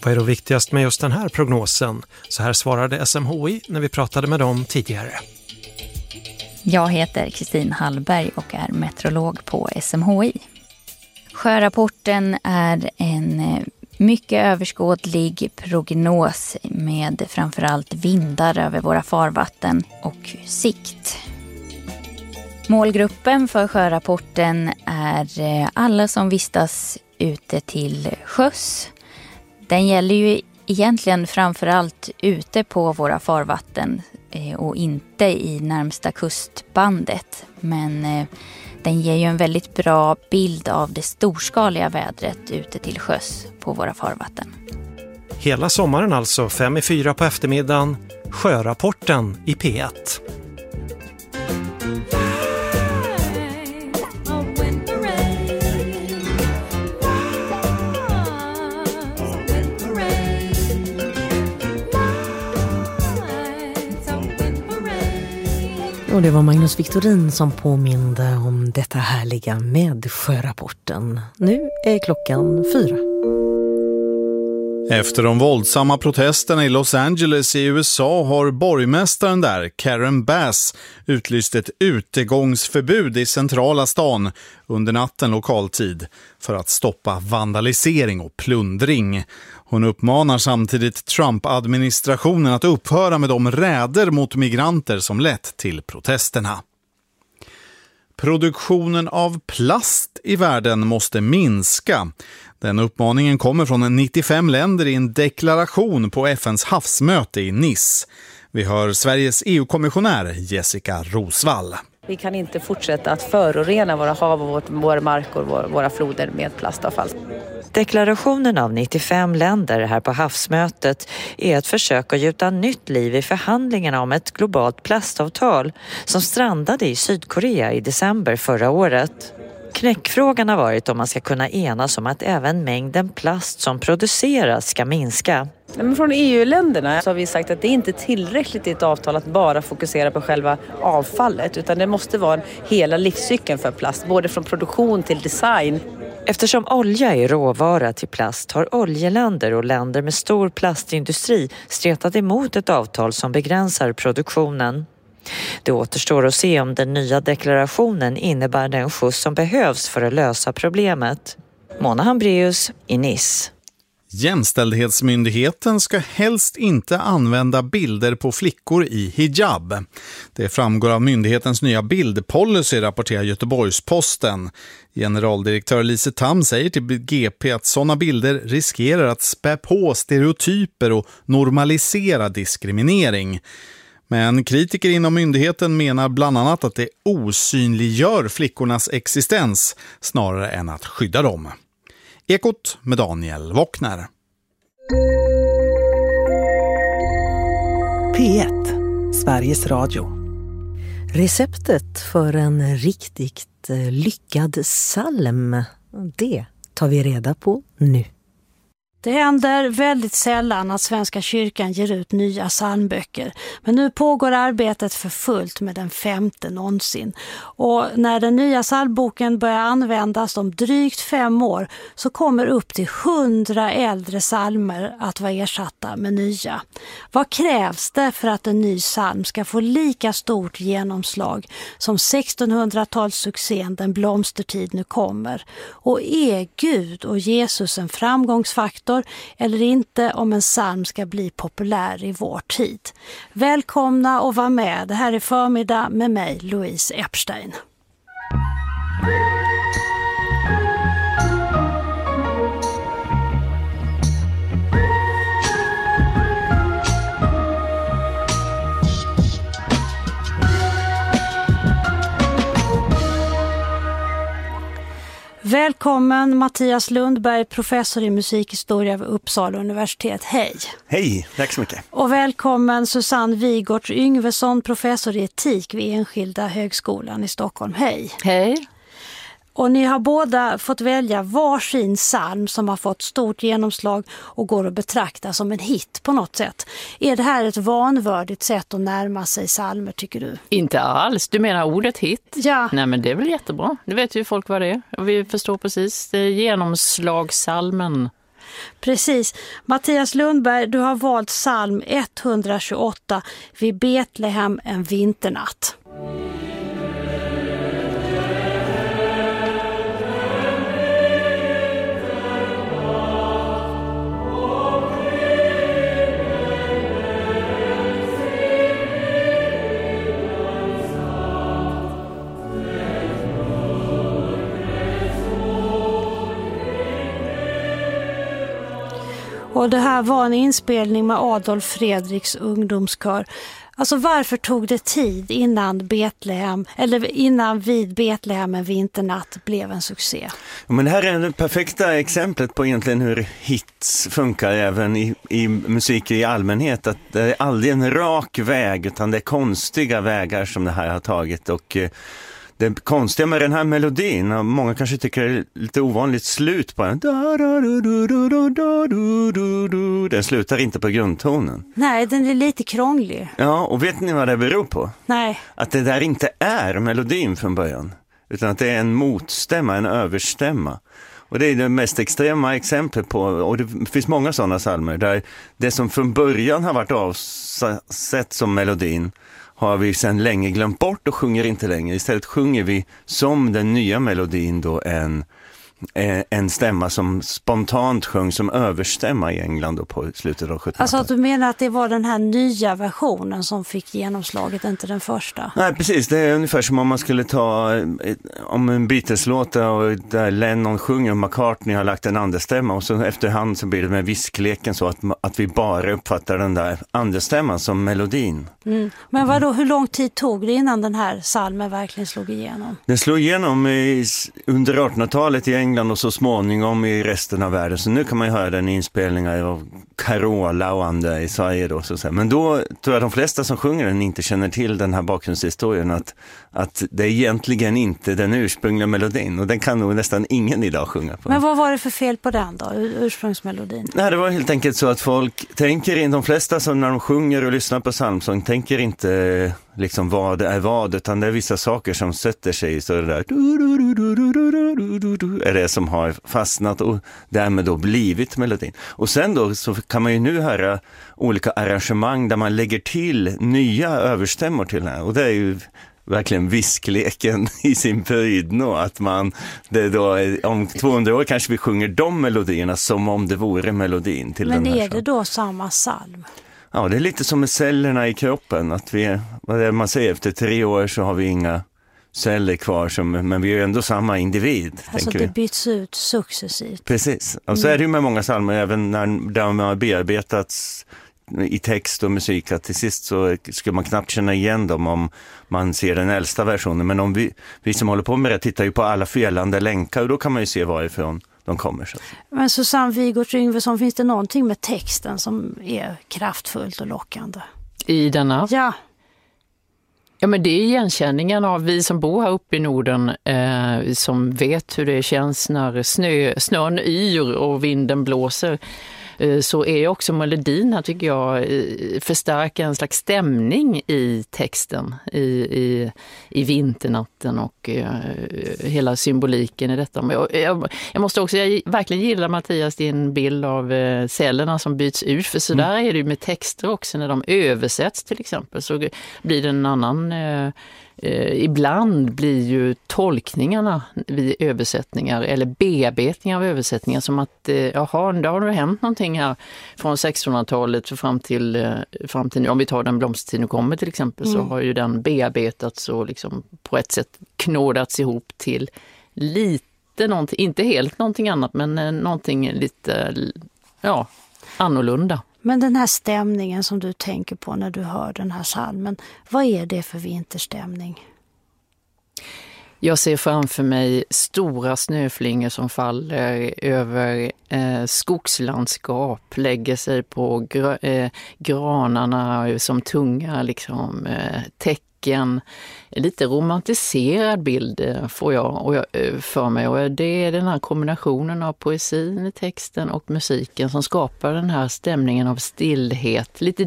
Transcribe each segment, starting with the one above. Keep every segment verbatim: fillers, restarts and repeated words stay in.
Vad är då viktigast med just den här prognosen? Så här svarade S M H I när vi pratade med dem tidigare. Jag heter Kristin Hallberg och är meteorolog på S M H I. Sjörapporten är en mycket överskådlig prognos med framförallt vindar över våra farvatten och sikt. Målgruppen för sjörapporten är alla som vistas ute till sjöss. Den gäller ju egentligen framförallt ute på våra farvatten och inte i närmsta kustbandet. Men den ger ju en väldigt bra bild av det storskaliga vädret ute till sjöss på våra farvatten. Hela sommaren alltså, fem i fyra på eftermiddagen, sjörapporten i P ett. Och det var Magnus Victorin som påminde om detta härliga med sjörapporten. Nu är klockan fyra. Efter de våldsamma protesterna i Los Angeles i U S A har borgmästaren där, Karen Bass, utlyst ett utegångsförbud i centrala stan under natten lokaltid för att stoppa vandalisering och plundring. Hon uppmanar samtidigt Trump-administrationen att upphöra med de räder mot migranter som lett till protesterna. Produktionen av plast i världen måste minska. Den uppmaningen kommer från nittiofem länder i en deklaration på F N:s havsmöte i Nice. Vi hör Sveriges E U-kommissionär Jessica Rosvall. Vi kan inte fortsätta att förorena våra hav och våra mark och våra floder med plastavfall. Deklarationen av nittiofem länder här på havsmötet är ett försök att gjuta nytt liv i förhandlingarna om ett globalt plastavtal som strandade i Sydkorea i december förra året. Knäckfrågan har varit om man ska kunna enas om att även mängden plast som produceras ska minska. Men från E U-länderna så har vi sagt att det inte är tillräckligt i ett avtal att bara fokusera på själva avfallet, utan det måste vara hela livscykeln för plast, både från produktion till design. Eftersom olja är råvara till plast har oljeländer och länder med stor plastindustri stretat emot ett avtal som begränsar produktionen. Det återstår att se om den nya deklarationen innebär den skjuts som behövs för att lösa problemet. Mona Hambreus i Nice. Jämställdhetsmyndigheten ska helst inte använda bilder på flickor i hijab. Det framgår av myndighetens nya bildpolicy, rapporterar Göteborgs-Posten. Generaldirektör Lise Tam säger till G P att sådana bilder riskerar att spä på stereotyper och normalisera diskriminering. Men kritiker inom myndigheten menar bland annat att det osynliggör flickornas existens snarare än att skydda dem. Ekot med Daniel Wockner. P ett, Sveriges Radio. Receptet för en riktigt lyckad psalm, det tar vi reda på nu. Det händer väldigt sällan att Svenska kyrkan ger ut nya psalmböcker. Men nu pågår arbetet för fullt med den femte någonsin. Och när den nya psalmboken börjar användas om drygt fem år så kommer upp till hundra äldre psalmer att vara ersatta med nya. Vad krävs det för att en ny psalm ska få lika stort genomslag som sextonhundratals-succén Den blomstertid nu kommer? Och är Gud och Jesus en framgångsfaktor eller inte om en psalm ska bli populär i vår tid? Välkomna och var med. Det här är förmiddag med mig, Louise Epstein. Välkommen Mattias Lundberg, professor i musikhistoria vid Uppsala universitet. Hej! Hej, tack så mycket. Och välkommen Susanne Wigårds Yngvesson, professor i etik vid Enskilda högskolan i Stockholm. Hej! Hej! Och ni har båda fått välja varsin psalm som har fått stort genomslag och går att betrakta som en hit på något sätt. Är det här ett vanvördigt sätt att närma sig psalmer, tycker du? Inte alls. Du menar ordet hit? Ja. Nej, men det är väl jättebra. Det vet ju folk vad det är. Och vi förstår precis. Det är genomslagssalmen. Precis. Mattias Lundberg, du har valt psalm etthundratjugoåtta, Vid Betlehem en vinternatt. Och det här var en inspelning med Adolf Fredriks ungdomskör. Alltså varför tog det tid innan Betlehem, eller innan Vid Betlehem en vinternatt blev en succé? Ja, men det här är det perfekta exemplet på egentligen hur hits funkar även i, i musik i allmänhet. Att det är aldrig en rak väg utan det är konstiga vägar som det här har tagit. Och eh, det konstiga med den här melodin, och många kanske tycker det är lite ovanligt slut på den. Den slutar inte på grundtonen. Nej, den är lite krånglig. Ja, och vet ni vad det beror på? Nej. Att det där inte är melodin från början, utan att det är en motstämma, en överstämma. Och det är det mest extrema exemplet på, och det finns många sådana psalmer där det som från början har varit avsett som melodin har vi sedan länge glömt bort och sjunger inte längre. Istället sjunger vi som den nya melodin då en, en stämma som spontant sjung som överstämma i England då på slutet av sjuttonhundratalet. Alltså att du menar att det var den här nya versionen som fick genomslaget, inte den första? Nej, precis. Det är ungefär som om man skulle ta om en Beatles-låt och där Lennon sjunger och McCartney har lagt en andra och så efterhand så blir det med viskleken så att, att vi bara uppfattar den där andra som melodin. Mm. Men vad då, hur lång tid tog det innan den här psalmen verkligen slog igenom? Den slog igenom i, under artonhundratalet i England och så småningom i resten av världen. Så nu kan man ju höra den i inspelningar av Carola och andra i Sverige då. Så att säga. Men då tror jag de flesta som sjunger den inte känner till den här bakgrundshistorien att, att det är egentligen inte den ursprungliga melodin. Och den kan nog nästan ingen idag sjunga på. Men vad var det för fel på den då, ursprungsmelodin? Nej, det var helt enkelt så att folk tänker in, de flesta som när de sjunger och lyssnar på psalmsång tänker inte liksom vad det är vad, utan det är vissa saker som sätter sig i så det där är det som har fastnat och därmed då blivit melodin. Och sen då så kan man ju nu höra olika arrangemang där man lägger till nya överstämmor till den här, och det är ju verkligen viskleken i sin prydno, att man det då, om tvåhundra år kanske vi sjunger de melodierna som om det vore melodin till Men den här. Men är det då samma psalm? Ja, det är lite som med cellerna i kroppen, att vi, vad är det man säger, efter tre år så har vi inga celler kvar, som, men vi är ju ändå samma individ. Alltså det byts ut successivt. Precis, och så är det ju med många psalmer, även när de har bearbetats i text och musik, att till sist så skulle man knappt känna igen dem om man ser den äldsta versionen. Men om vi, vi som håller på med det tittar ju på alla felande länkar, och då kan man ju se varifrån de kommer. Så. Men Susanne Wigård Yngvesson, finns det någonting med texten som är kraftfullt och lockande? I denna? Ja. Ja, men det är igenkänningen av vi som bor här uppe i Norden eh, som vet hur det känns när snö, snön yr och vinden blåser. Så är också melodin här, tycker jag, förstärker en slags stämning i texten i, i, i vinternatten och uh, hela symboliken i detta. Men jag, jag, jag måste också, jag verkligen gilla Mattias din bild av uh, cellerna som byts ut, för så där mm. är det ju med texter också, när de översätts till exempel så blir det en annan... Uh, Eh, ibland blir ju tolkningarna vid översättningar eller bearbetningar av översättningar som att eh, jaha, det har det hänt någonting här från sextonhundratalet fram till, eh, fram till nu. Om vi tar Den blomstertid nu kommer till exempel mm. så har ju den bearbetats och liksom på ett sätt knådats ihop till lite någonting, inte helt någonting annat, men eh, någonting lite ja, annorlunda. Men den här stämningen som du tänker på när du hör den här psalmen, vad är det för vinterstämning? Jag ser framför mig stora snöflingor som faller över eh, skogslandskap, lägger sig på gra, eh, granarna som tunga liksom, eh, tecken. Lite romantiserad bild får jag, och jag för mig, och det är den här kombinationen av poesin i texten och musiken som skapar den här stämningen av stillhet. Lite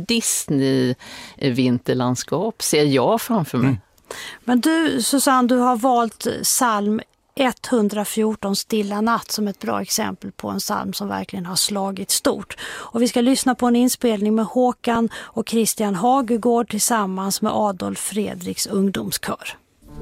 Disney-vinterlandskap ser jag framför mig. Mm. Men du, Susanne, du har valt psalm etthundrafjorton Stilla natt som ett bra exempel på en psalm som verkligen har slagit stort. Och vi ska lyssna på en inspelning med Håkan och Christian Hagegård tillsammans med Adolf Fredriks ungdomskör.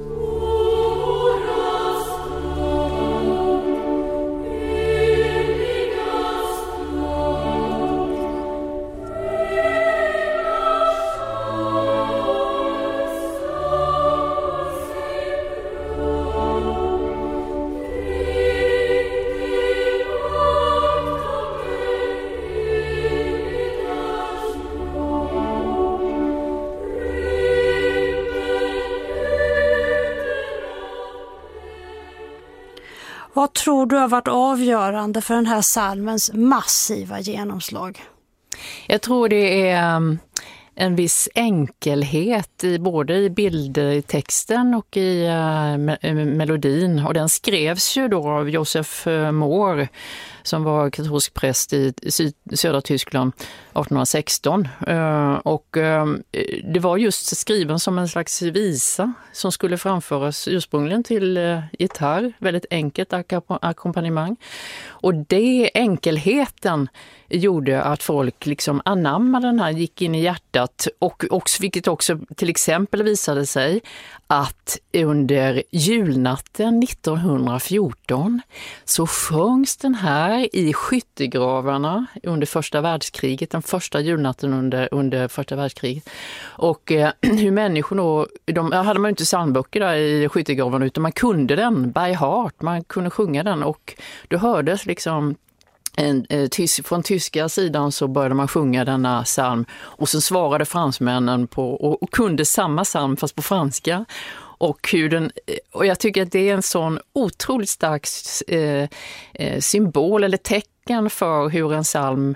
Vad tror du har varit avgörande för den här psalmens massiva genomslag? Jag tror det är en viss enkelhet i både i bilder i texten och i uh, melodin. Och den skrevs ju då av Josef Mohr som var katolsk präst i syd- södra Tyskland arton sexton. Uh, och uh, det var just skriven som en slags visa som skulle framföras ursprungligen till uh, gitarr. Väldigt enkelt ak- ackompanjemang. Och det enkelheten gjorde att folk liksom anammade den här, gick in i hjärtat och också, vilket också till exempel visade sig att under julnatten nittonhundrafjorton så sjöngs den här i skyttegravarna under första världskriget, den första julnatten under, under första världskriget. Och eh, hur människor då, de hade man ju inte psalmböcker där i skyttegravarna utan man kunde den by heart, man kunde sjunga den och då hördes liksom En, eh, tysk, från tyska sidan så började man sjunga denna psalm och så svarade fransmännen på och, och kunde samma psalm fast på franska och hur den, och jag tycker att det är en sån otroligt stark eh, eh, symbol eller tecken för hur en psalm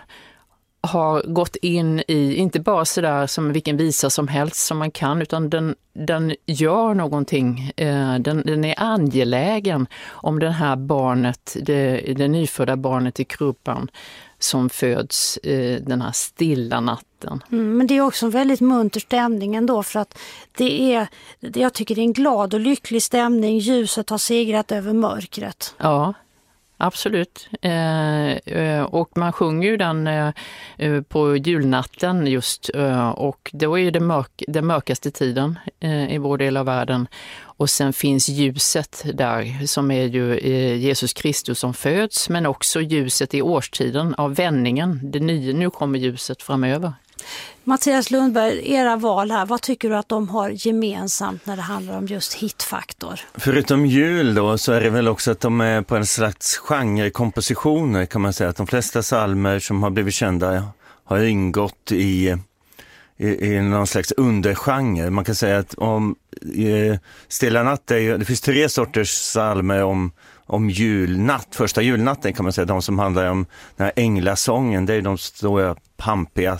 har gått in i, inte bara sådär som vilken visa som helst som man kan, utan den, den gör någonting, eh, den, den är angelägen om det här barnet, det, det nyfödda barnet i krubban som föds eh, den här stilla natten. Mm, men det är också en väldigt munter stämning ändå för att det är, jag tycker det är en glad och lycklig stämning, ljuset har segrat över mörkret. Ja. Absolut. Eh, och man sjunger ju den eh, på julnatten just eh, och då är det mörk, den mörkaste tiden eh, i vår del av världen. Och sen finns ljuset där som är ju eh, Jesus Kristus som föds men också ljuset i årstiden av vändningen. Det nya, nu kommer ljuset framöver. Mattias Lundberg, era val här, vad tycker du att de har gemensamt när det handlar om just hitfaktor? Förutom jul då så är det väl också att de är på en slags genrekompositioner kan man säga. Att de flesta psalmer som har blivit kända har ingått i, i, i någon slags undergenre. Man kan säga att om i Stilla natt, är ju, det finns tre sorters psalmer om om julnatt, första julnatten kan man säga, de som handlar om den här änglasången, det är de stora pampiga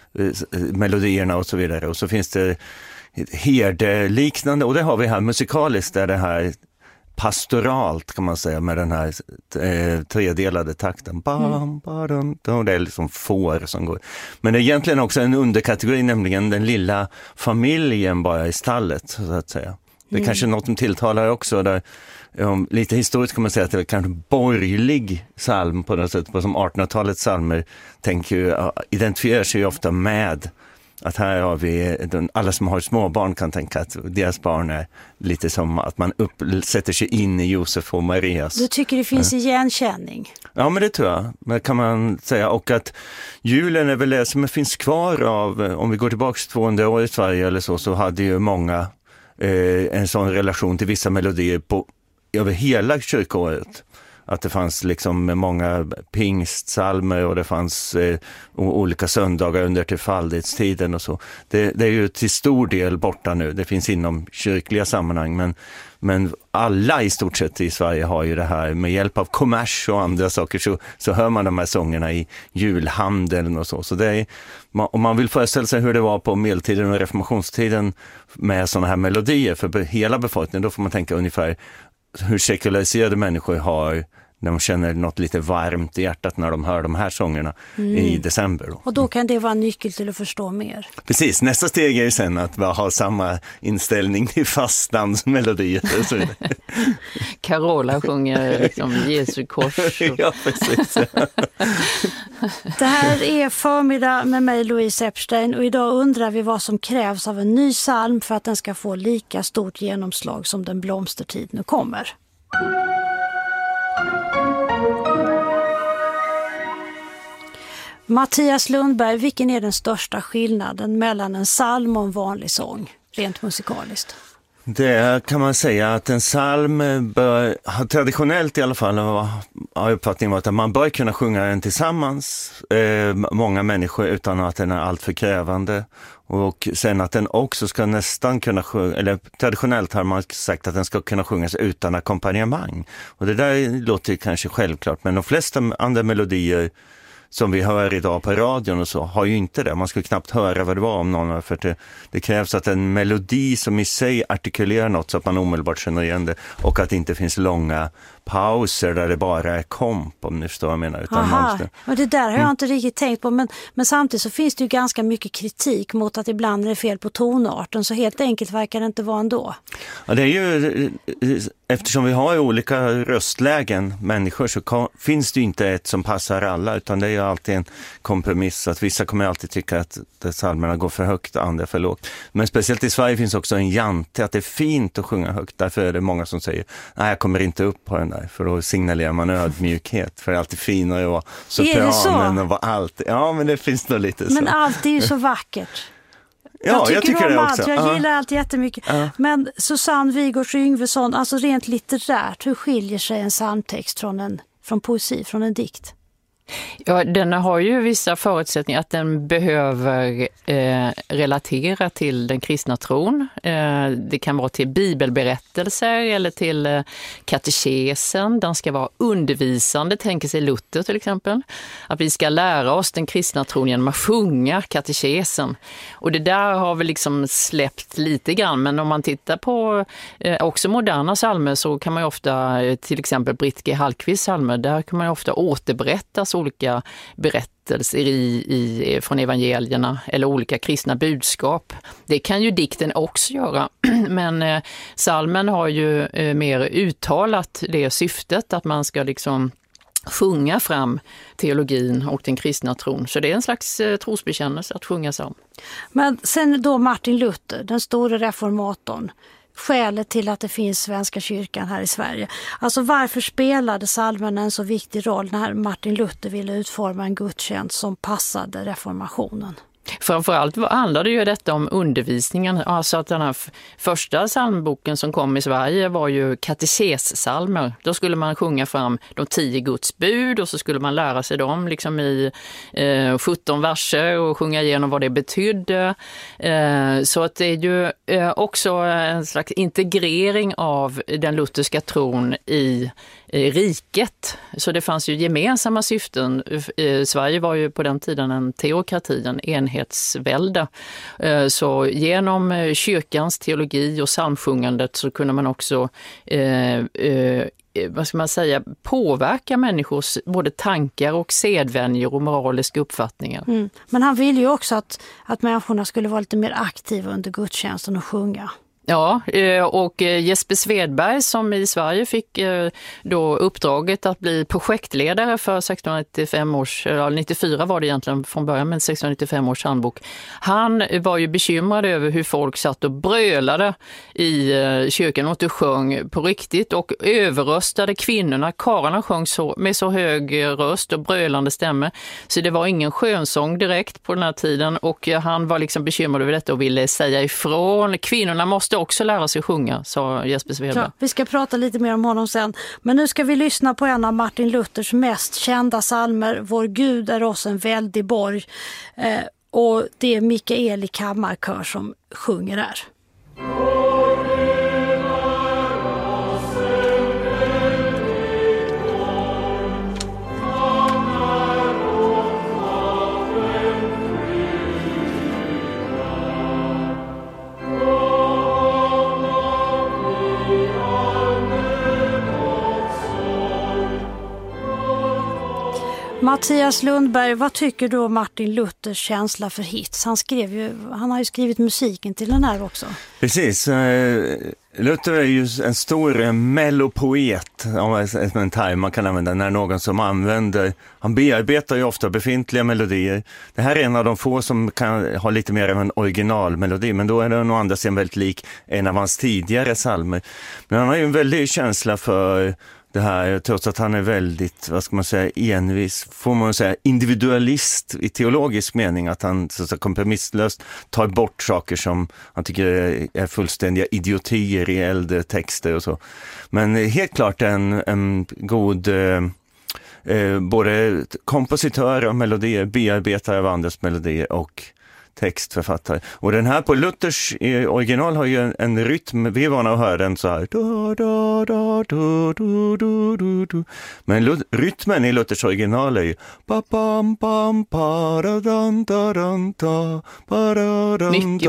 melodierna och så vidare. Och så finns det herdeliknande, och det har vi här musikaliskt, där det här pastoralt kan man säga med den här eh, tredelade takten. Bam, bam, bam, det är liksom får som går. Men det är egentligen också en underkategori, nämligen den lilla familjen bara i stallet så att säga. Det är mm. kanske något som tilltalar också där. Um, lite historiskt kan man säga att det är kanske borgerlig psalm på något sätt, på som artonhundratalets psalmer tänker ju, uh, identifierar sig ju ofta med att här har vi, alla som har småbarn kan tänka att deras barn är lite som att man upp, sätter sig in i Josef och Marias. Du tycker det finns ja. igenkänning? Ja, men det tror jag. Men kan man säga. Och att julen är väl det som finns kvar av, om vi går tillbaka tvåhundra år i Sverige eller så, så hade ju många eh, en sån relation till vissa melodier på över hela kyrkoåret. Att det fanns liksom många pingstsalmer och det fanns eh, olika söndagar under trefaldighetstiden och så. Det, det är ju till stor del borta nu. Det finns inom kyrkliga sammanhang, men, men alla i stort sett i Sverige har ju det här med hjälp av kommers och andra saker, så, så hör man de här sångerna i julhandeln och så. Så det är, om man vill föreställa sig hur det var på medeltiden och reformationstiden med sådana här melodier för hela befolkningen, då får man tänka ungefär hur sekulariserade människor har de känner något lite varmt i hjärtat när de hör de här sångerna mm. i december. Då. Och då kan det vara en nyckel till att förstå mer. Precis, nästa steg är sen att bara ha samma inställning till fastdansmelodier. Carola sjunger liksom Jesu kors. Och... ja, precis. Det här är Förmiddag med mig, Louise Epstein, och idag undrar vi vad som krävs av en ny psalm för att den ska få lika stort genomslag som Den blomstertid nu kommer. Mattias Lundberg, vilken är den största skillnaden mellan en psalm och en vanlig sång, rent musikaliskt? Det kan man säga att en psalm bör, traditionellt i alla fall har uppfattningen varit att man bör kunna sjunga den tillsammans, eh, många människor, utan att den är alltför krävande. Och sen att den också ska nästan kunna sjunga, eller traditionellt har man sagt att den ska kunna sjungas utan ackompanjemang. Och det där låter ju kanske självklart, men de flesta andra melodier som vi hör idag på radion och så har ju inte det. Man skulle knappt höra vad det var om någon, för det, det krävs att en melodi som i sig artikulerar något så att man omedelbart känner igen det, och att det inte finns långa pauser där det bara är komp, om ni förstår vad jag menar. Utan måste... och det där har jag mm. inte riktigt tänkt på, men, men samtidigt så finns det ju ganska mycket kritik mot att ibland är det fel på tonarten, så helt enkelt verkar det inte vara ändå. Ja, det är ju, eftersom vi har olika röstlägen människor, så kan, finns det ju inte ett som passar alla, utan det är ju alltid en kompromiss, att vissa kommer alltid tycka att psalmerna går för högt, andra för lågt. Men speciellt i Sverige finns också en jante, att det är fint att sjunga högt, därför är det många som säger, nej, jag kommer inte upp på den där, för då signalerar man ödmjukhet, för det är alltid finare att vara sopranen och vara allt. Ja, men det finns nog lite så. Men allt är ju så vackert. Ja, jag tycker, jag tycker om det allt. också. Jag ja. gillar allt jättemycket. Ja. Men Susanne Wigårds Yngvesson, alltså rent litterärt, hur skiljer sig en psalmtext från en från poesi, från en dikt? Ja, den har ju vissa förutsättningar att den behöver eh, relatera till den kristna tron. Eh, det kan vara till bibelberättelser eller till eh, katekesen. Den ska vara undervisande, tänker sig Luther till exempel. Att vi ska lära oss den kristna tron genom att sjunga katekesen. Och det där har vi liksom släppt lite grann, men om man tittar på eh, också moderna psalmer, så kan man ju ofta, eh, till exempel Britt G. Hallqvists psalmer, där kan man ju ofta återberätta olika berättelser i, i, från evangelierna eller olika kristna budskap. Det kan ju dikten också göra, men eh, psalmen har ju eh, mer uttalat det syftet att man ska liksom sjunga fram teologin och den kristna tron. Så det är en slags eh, trosbekännelse att sjunga psalm. Men sen då Martin Luther, den store reformatorn, skälet till att det finns Svenska kyrkan här i Sverige. Alltså varför spelade psalmerna en så viktig roll när Martin Luther ville utforma en gudstjänst som passade reformationen? Framförallt handlade ju detta om undervisningen. Alltså att den här f- första psalmboken som kom i Sverige var ju katekessalmer. Då skulle man sjunga fram de tio Guds bud och så skulle man lära sig dem liksom i eh, sjutton verser och sjunga igenom vad det betydde. Eh, så att det är ju eh, också en slags integrering av den lutherska tron i riket. Så det fanns ju gemensamma syften. Sverige var ju på den tiden en teokrati, en enhetsvälde. Så genom kyrkans teologi och psalmsjungandet så kunde man också eh, eh, vad ska man säga, påverka människors både tankar och sedvänjor och moraliska uppfattningar. Mm. Men han ville ju också att, att människorna skulle vara lite mer aktiva under gudstjänsten och sjunga. Ja, och Jesper Svedberg som i Sverige fick då uppdraget att bli projektledare för sextonhundranittiofem års, eller nittiofyra var det egentligen från början, men sextonhundranittiofem års handbok. Han var ju bekymrad över hur folk satt och brölade i kyrkan och inte sjöng på riktigt och överröstade kvinnorna. Karlarna sjöng så, med så hög röst och brölande stämmer. Så det var ingen skönsång direkt på den här tiden och han var liksom bekymrad över detta och ville säga ifrån. Kvinnorna måste också lära sig sjunga, sa Jesper Svedberg. Ja, vi ska prata lite mer om honom sen. Men nu ska vi lyssna på en av Martin Luthers mest kända psalmer, Vår Gud är oss en väldig borg. Eh, och det är Mikael i kammarkör som sjunger där. Mattias Lundberg, vad tycker du om Martin Luthers känsla för hits? Han, skrev ju, han har ju skrivit musiken till den här också. Precis. Luther är ju en stor mellopoet, om en term man kan använda, när någon som använder, han bearbetar ju ofta befintliga melodier. Det här är en av de få som kan ha lite mer av en originalmelodi, men då är den å andra sidan väldigt lik en av hans tidigare psalmer. Men han har ju en väldig känsla för det här, trots att han är väldigt, vad ska man säga, envis, får man säga, individualist i teologisk mening, att han så att säga, kompromisslöst tar bort saker som han tycker är fullständiga idiotier i äldre texter och så. Men helt klart en, en god eh, eh, både kompositör av melodier, bearbetare av andras melodier och textförfattare. Och den här på Luthers original har ju en, en rytm, vi är vana att höra den så här. Da, da, da, da, da, da, da. Men Lut- rytmen i Luthers original är ju mycket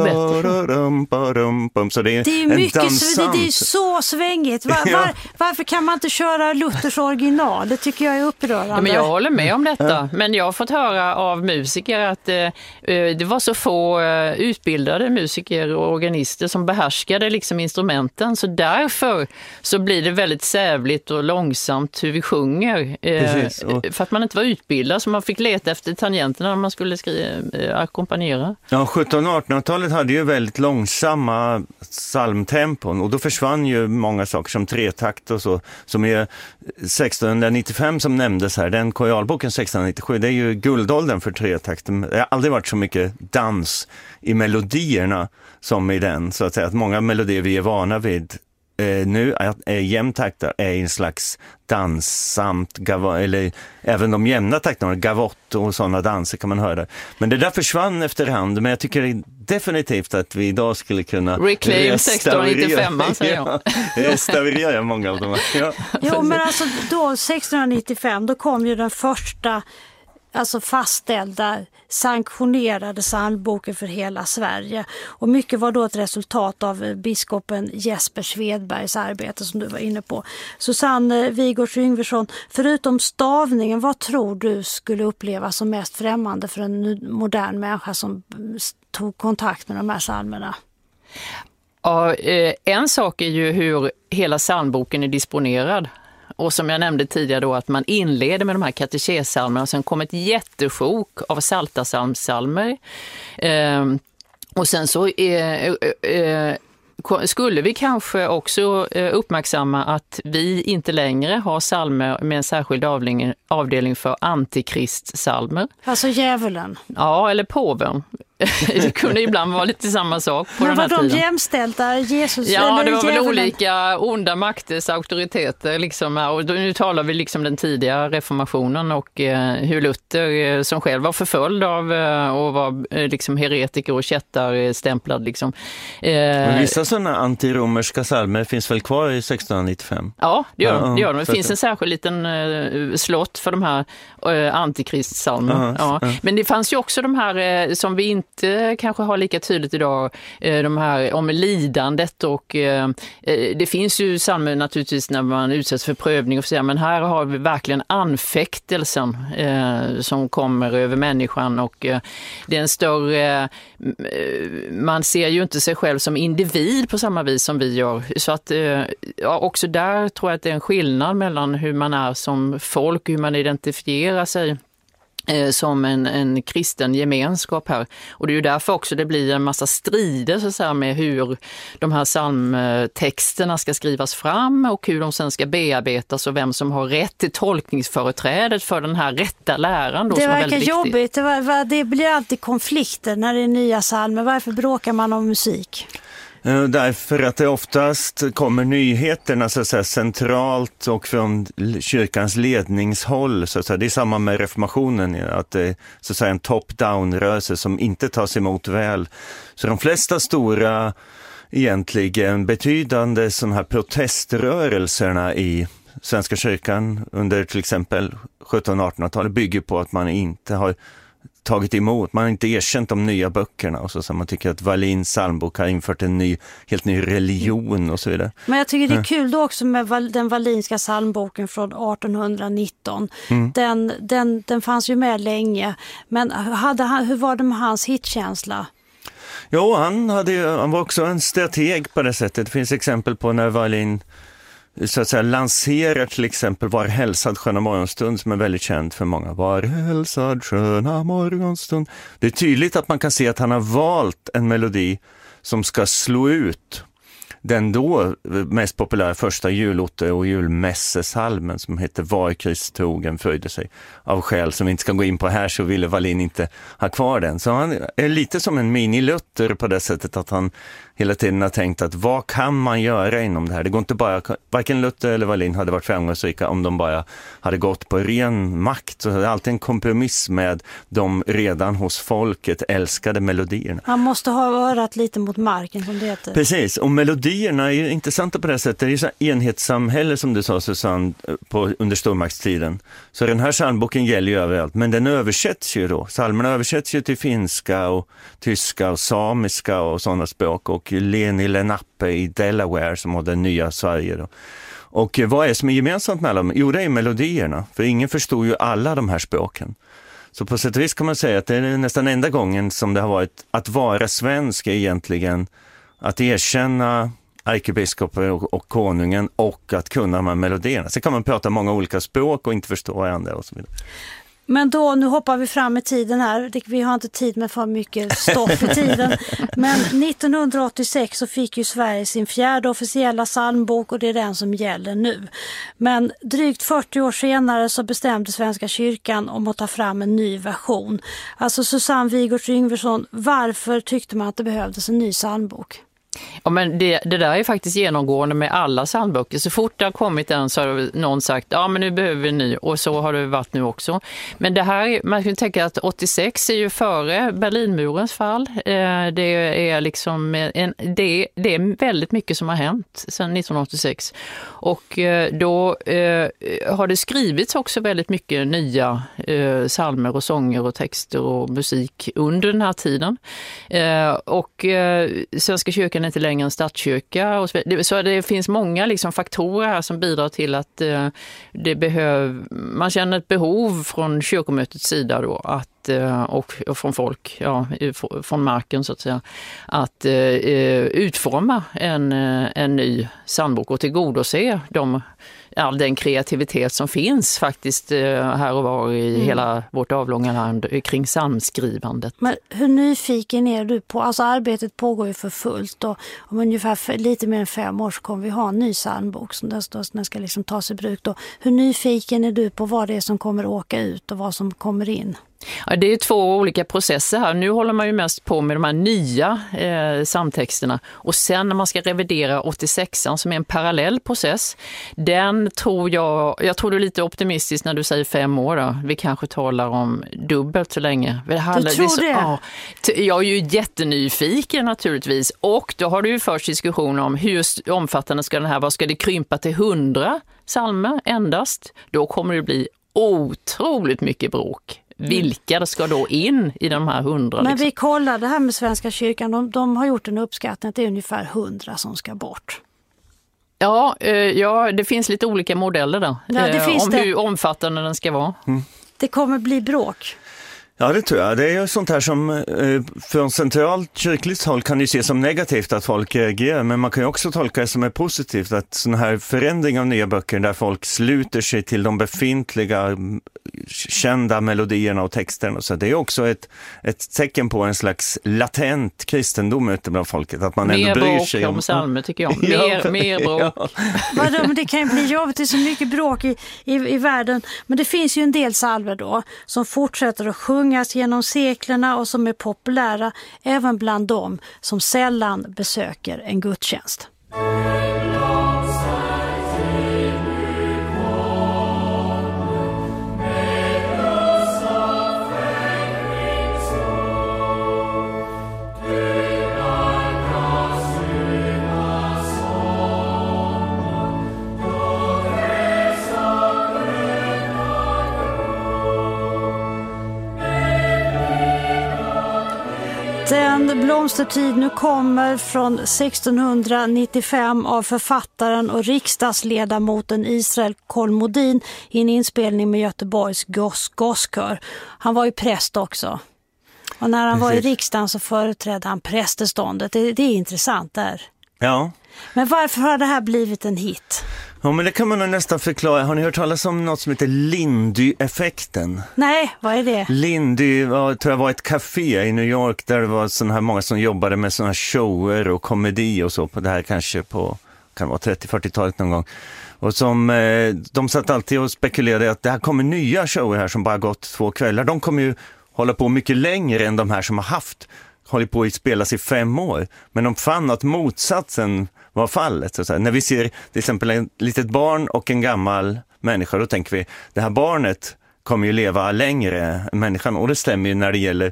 bättre. Så det är, det är en mycket, dansant. det, det är så svängigt. Var, var, varför kan man inte köra Luthers original? Det tycker jag är upprörande. Ja, men jag håller med om detta. Men jag har fått höra av musiker att eh, det var så få uh, utbildade musiker och organister som behärskade liksom instrumenten, så därför så blir det väldigt sävligt och långsamt hur vi sjunger. Uh, och... För att man inte var utbildad, så man fick leta efter tangenterna när man skulle skriva, uh, ackompanjera. Ja, sjuttonhundra- och artonhundratalet hade ju väldigt långsamma psalmtempon, och då försvann ju många saker som tretakt och så, som är sextonhundranittiofem som nämndes här, den kojalboken sextonhundranittiosju, det är ju guldåldern för tretakten. Det har aldrig varit så mycket dans i melodierna som i den, så att säga, att många melodier vi är vana vid eh, nu är jämntakter är en slags danssamt gava, eller även de jämna takterna, gavott och sådana danser kan man höra. Men det där försvann efterhand, men jag tycker definitivt att vi idag skulle kunna reclaim sextonhundranittiofem, säger jag. Restaurera många av dem. Ja. Jo, men alltså då sextonhundranittiofem, då kom ju den första alltså fastställda, sanktionerade psalmboken för hela Sverige. Och mycket var då ett resultat av biskopen Jesper Svedbergs arbete som du var inne på. Susanne Wigårds Yngversson, förutom stavningen, vad tror du skulle upplevas som mest främmande för en modern människa som tog kontakt med de här psalmerna? Ja, en sak är ju hur hela psalmboken är disponerad. Och som jag nämnde tidigare då, att man inleder med de här katekessalmerna och sen kommer ett jättesjok av saltarsalmsalmer. Eh, och sen så eh, eh, skulle vi kanske också uppmärksamma att vi inte längre har psalmer med en särskild avdelning, avdelning för antikristsalmer. Alltså djävulen. Ja, eller påven. Det kunde ibland vara lite samma sak på men den här var tiden. de jämställda? Jesus, ja, eller det var väl djävulen? olika onda makters auktoriteter. Liksom, och nu talar vi liksom den tidiga reformationen och eh, hur Luther, eh, som själv var förföljd av eh, och var eh, liksom heretiker och kättarstämplad. Liksom. Eh, Men vissa sådana antiromerska psalmer finns väl kvar i sextonhundranittiofem? Ja, det gör, ja, det, gör de. Det så finns så. en särskild liten eh, slott för de här eh, antikristsalmerna. Ja, ja. ja. Men det fanns ju också de här eh, som vi inte kanske har lika tydligt idag, eh, de här om lidandet, och eh, det finns ju psalmer naturligtvis när man utsätts för prövning och så, men här har vi verkligen anfäktelsen eh, som kommer över människan, och eh, det är en större eh, man ser ju inte sig själv som individ på samma vis som vi gör, så att eh, ja, också där tror jag att det är en skillnad mellan hur man är som folk, hur man identifierar sig som en, en kristen gemenskap här. Och det är ju därför också det blir en massa strider så att säga, med hur de här psalmtexterna ska skrivas fram och hur de sen ska bearbetas och vem som har rätt till tolkningsföreträdet för den här rätta läran. Då, det som verkar är väldigt jobbigt. viktigt. Det, var, det blir alltid konflikter när det är nya psalmer. Varför bråkar man om musik? Därför att det oftast kommer nyheterna så att säga, centralt och från kyrkans ledningshåll. Så att säga. Det är samma med reformationen, att det är så att säga, en top-down-rörelse som inte tas emot väl. Så de flesta stora, egentligen betydande sådana här proteströrelserna i Svenska kyrkan under till exempel sjuttonhundra- och artonhundratalet bygger på att man inte har tagit emot. Man har inte erkänt de nya böckerna. Och så, så man tycker att Wallins psalmbok har infört en ny, helt ny religion och så vidare. Men jag tycker det är kul då också med den wallinska psalmboken från artonhundranitton. Mm. Den, den, den fanns ju med länge. Men hade han, hur var det med hans hitkänsla? Jo, han, hade, han var också en strateg på det sättet. Det finns exempel på när Wallin så att säga lanserar till exempel Var hälsad sköna morgonstund, som är väldigt känd för många. Var hälsad sköna morgonstund. Det är tydligt att man kan se att han har valt en melodi som ska slå ut den då mest populära första julotte- och julmässesalmen som heter Var Krist trogen föjde sig. Av skäl som vi inte ska gå in på här så ville Wallin inte ha kvar den. Så han är lite som en mini-Luther på det sättet att han hela tiden har tänkt att vad kan man göra inom det här? Det går inte bara, varken Luther eller Wallin hade varit framgångsrika om de bara hade gått på ren makt. Så det är alltid en kompromiss med de redan hos folket älskade melodierna. Han måste ha örat lite mot marken som det heter. Precis, och melodierna är ju intressanta på det sättet. Det är ju så enhetssamhälle som du sa, Susanne, på, under stormaktstiden. Så den här psalmboken gäller ju överallt, men den översätts ju då. Psalmerna översätts ju till finska och tyska och samiska och sådana språk, och Leni Lenape i Delaware som har den nya Sverige då. Och vad är det som är gemensamt med dem? Jo, det är melodierna, för ingen förstår ju alla de här språken. Så på sätt och vis kan man säga att det är nästan enda gången som det har varit att vara svensk är egentligen att erkänna ärkebiskopen och, och konungen och att kunna de här melodierna. Så kan man prata många olika språk och inte förstå varandra och så vidare. Men då, nu hoppar vi fram i tiden här. Vi har inte tid med för mycket stoff i tiden. Men nittonhundraåttiosex så fick ju Sverige sin fjärde officiella psalmbok, och det är den som gäller nu. Men drygt fyrtio år senare så bestämde Svenska kyrkan om att ta fram en ny version. Alltså Susanne Wigårds Yngvesson, varför tyckte man att det behövdes en ny psalmbok? Ja, men det, det där är faktiskt genomgående med alla psalmböcker. Så fort det har kommit en så har någon sagt ja men nu behöver vi en ny, och så har det varit nu också. Men det här, man kan tänka att åttiosex är ju före Berlinmurens fall. Eh, det är liksom en, det, det är väldigt mycket som har hänt sedan nittonhundraåttiosex. Och eh, då eh, har det skrivits också väldigt mycket nya eh, psalmer och sånger och texter och musik under den här tiden. Eh, och eh, Svenska kyrkan är inte längre en statskyrka. Och så, så det finns många liksom faktorer här som bidrar till att eh, det behöv, man känner ett behov från kyrkomötets sida då att, eh, och, och från folk, ja, från marken så att säga, att eh, utforma en, en ny psalmbok och tillgodose de, all den kreativitet som finns faktiskt eh, här och var i mm. hela vårt avlånga land kring psalmskrivandet. Men hur nyfiken är du på, alltså arbetet pågår ju för fullt, och om ungefär för, lite mer än fem år så kommer vi ha en ny psalmbok som den ska liksom tas i bruk då. Hur nyfiken är du på vad det är som kommer åka ut och vad som kommer in? Ja, det är två olika processer här. Nu håller man ju mest på med de här nya eh, samtexterna, och sen när man ska revidera åttiosexan som är en parallell process, den tror jag, jag tror du är lite optimistisk när du säger fem år då. Vi kanske talar om dubbelt så länge. Det handlar, du tror det? Så, det? Ja, jag är ju jättenyfiken naturligtvis, och då har du ju först diskussion om hur omfattande ska den här vara, ska det krympa till hundra psalmer endast? Då kommer det bli otroligt mycket bråk. Vilka ska då in i de här hundra? Men liksom? vi kollar det här med Svenska kyrkan. De, de har gjort en uppskattning att det är ungefär hundra som ska bort. Ja, eh, ja, det finns lite olika modeller där. Ja, det eh, finns om det. hur omfattande den ska vara. Mm. Det kommer bli bråk. Ja, det tror jag. Det är ju sånt här som eh, från centralt kyrkligt håll kan ju se som negativt att folk reagerar, men man kan ju också tolka det som är positivt att såna här förändring av nya böcker där folk sluter sig till de befintliga kända melodierna och texterna, så det är också ett, ett tecken på en slags latent kristendom ute bland folket, att man mer ändå bryr sig om... om... Mer psalmer tycker jag. Mer, ja, mer bråk. Ja. Vadå, men det kan ju bli jobbigt, det är så mycket bråk i, i, i världen, men det finns ju en del psalmer då som fortsätter att sjunga genom seklerna och som är populära även bland dem som sällan besöker en gudstjänst. Den blomstertid nu kommer från sextonhundranittiofem av författaren och riksdagsledamoten Israel Kolmodin i en inspelning med Göteborgs Goss Gosskör. Han var ju präst också. Och när han Precis. var i riksdagen så företrädde han prästeståndet. Det, det är intressant där. Ja. Men varför har det här blivit en hit? Ja, men det kan man nog nästan förklara. Har ni hört talas om något som heter Lindy-effekten? Nej, vad är det? Lindy var, tror jag var ett café i New York där det var såna här många som jobbade med såna här shower och komedi och så på det här kanske på kan vara trettio-fyrtiotalet någon gång. Och som eh, de satt alltid och spekulerade att det här kommer nya shower här som bara gått två kvällar. De kommer ju hålla på mycket längre än de här som har haft håller på att spelas i fem år. Men de fann att motsatsen var fallet. Så att säga. När vi ser till exempel ett litet barn och en gammal människa, då tänker vi det här barnet kommer ju leva längre än människan. Och det stämmer ju när det gäller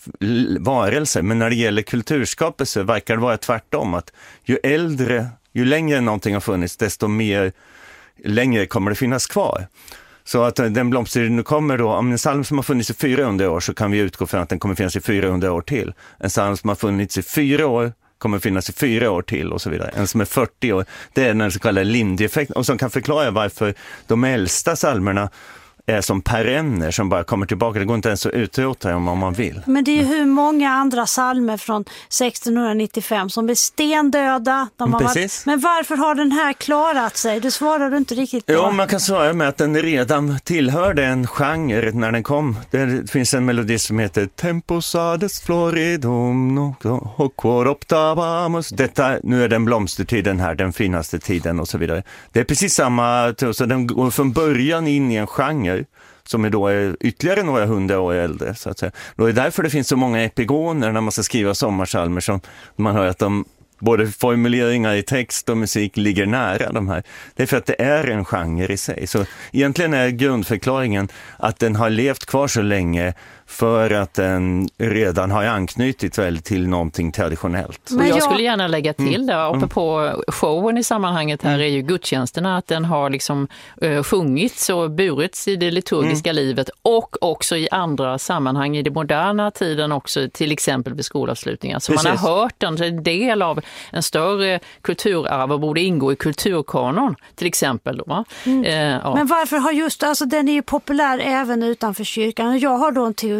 varelser. Men när det gäller kulturskapelse verkar det vara tvärtom. Att ju äldre, ju längre någonting har funnits, desto mer längre kommer det finnas kvar. Så att den blomstertiden nu kommer då, om en psalm som har funnits i fyrahundra år så kan vi utgå från att den kommer finnas i fyrahundra år till. En psalm som har funnits i fyra år kommer finnas i fyra år till och så vidare. En som är fyrtio år, det är den så kallade Lindy-effekten och som kan förklara varför de äldsta psalmerna är som perenner som bara kommer tillbaka. Det går inte ens att utrota dem om man vill. Men det är ju hur många andra psalmer från sextonhundranittiofem som är stendöda. De har varit... Men varför har den här klarat sig? Det svarar du inte riktigt på. Ja, man kan svara med att den redan tillhörde en genre när den kom. Det finns en melodi som heter Tempus ades floridum hoc optabamus. Detta, nu är den blomstertiden här, den finaste tiden och så vidare. Det är precis samma, så den går från början in i en genre som är då är ytterligare några hundra år äldre så att säga. Då är det därför det finns så många epigoner när man ska skriva sommarsalmer som man hör att de både formuleringar i text och musik ligger nära de här. Det är för att det är en genre i sig. Så egentligen är grundförklaringen att den har levt kvar så länge för att den redan har anknutit väl till någonting traditionellt. Men jag skulle gärna lägga till det, uppe på showen i sammanhanget här är ju gudstjänsterna, att den har liksom uh, sjungits och burits i det liturgiska mm. livet och också i andra sammanhang i det moderna tiden också, till exempel vid skolavslutningar. Så Precis. Man har hört den, en del av en större kulturarv och borde ingå i kulturkanon till exempel. Då, mm. uh, ja. Men varför har just, alltså den är ju populär även utanför kyrkan. Jag har då en teori.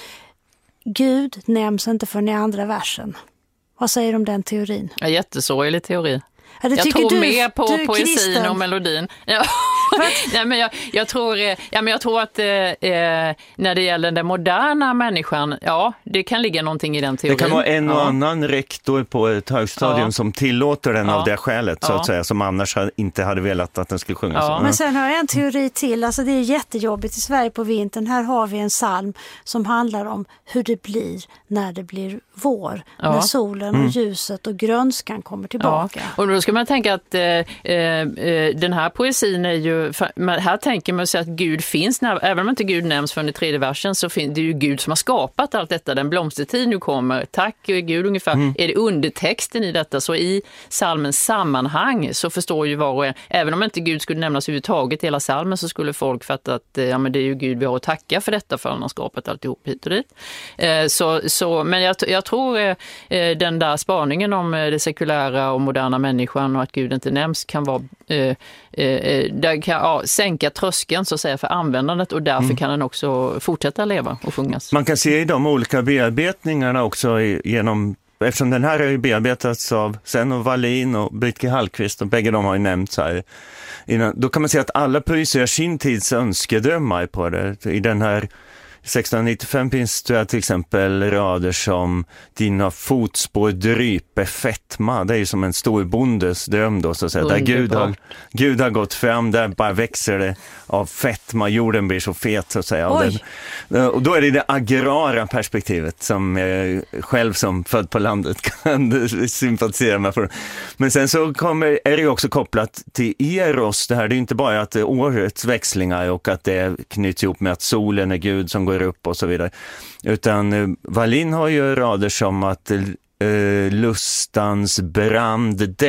Gud nämns inte för den i andra versen. Vad säger du om den teorin? Ja, jättesorglig teori. Ja, jag tror du, mer på poesin kristen. Och melodin. Ja. Nej, men jag, jag, tror, ja, men jag tror att eh, när det gäller den moderna människan, ja, det kan ligga någonting i den teorin. Det kan vara en och ja. annan rektor på ett högstadium ja. som tillåter den ja. av det skälet, så ja. att säga, som annars inte hade velat att den skulle sjungas. Ja. Men sen har jag en teori till, alltså det är jättejobbigt i Sverige på vintern. Här har vi en psalm som handlar om hur det blir när det blir vår, ja. när solen och mm. ljuset och grönskan kommer tillbaka. Ja. Och då ska man tänka att eh, eh, den här poesin är ju, för, här tänker man sig att Gud finns, när, även om inte Gud nämns för den tredje versen, så finns det ju Gud som har skapat allt detta. Den blomstertid nu kommer, tack Gud ungefär, mm. är det undertexten i detta. Så i psalmens sammanhang så förstår ju var och en, även om inte Gud skulle nämnas överhuvudtaget hela psalmen, så skulle folk fatta att ja, men det är ju Gud vi har att tacka för detta, för han har skapat alltihop hit och dit. Eh, så, så, men jag, jag tror eh, den där spaningen om det sekulära och moderna människan och att Gud inte nämns kan vara eh, eh, där kan ja, sänka tröskeln så att säga för användandet, och därför mm. kan den också fortsätta leva och sjungas. Man kan se i de olika bearbetningarna också genom, eftersom den här har ju bearbetats av Sen och Wallin och Britt Hallqvist, och bägge de har ju nämnts här innan, då kan man se att alla projicerar sin tids önskedrömmar på det. I den här sextonhundranittiofem finns det till exempel rader som dina fotspår dryper fetma. Det är ju som en stor bondes dröm då, så att säga. Där Gud har, Gud har gått fram, där bara växer det av fetma. Jorden blir så fet, så att säga. Och, den, och då är det det agrara perspektivet som jag själv som född på landet kan sympatisera med för. Men sen så kommer, är det ju också kopplat till Eros. Det här, det är ju inte bara att det är årets växlingar och att det knyts ihop med att solen är Gud som går upp och så vidare. Utan eh, Wallin har ju rader som att eh, lustans brand dämp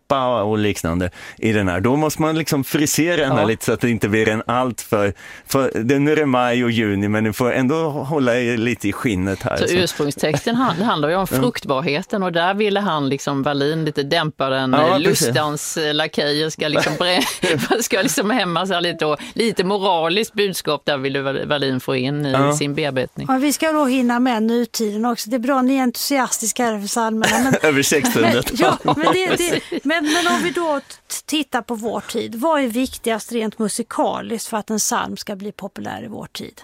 hoppa och liknande i den här. Då måste man liksom frisera den här ja. lite så att det inte blir en allt för, för det, nu är det maj och juni, men den får ändå hålla lite i skinnet här. Så, så. Ursprungstexten hand, handlar ju om fruktbarheten och där ville han liksom Wallin lite dämpa den. Ja, lustans lakejer ska liksom, bre- ska liksom hämma sig lite och lite moraliskt budskap där ville Wallin få in i ja. sin bearbetning. Ja, vi ska då hinna med nutiden också. Det är bra, ni är entusiastiska här för psalmerna. Men, över sexhundra. Men, ja, men, det, det, men, men om vi då t- tittar på vår tid, vad är viktigast rent musikaliskt för att en psalm ska bli populär i vår tid?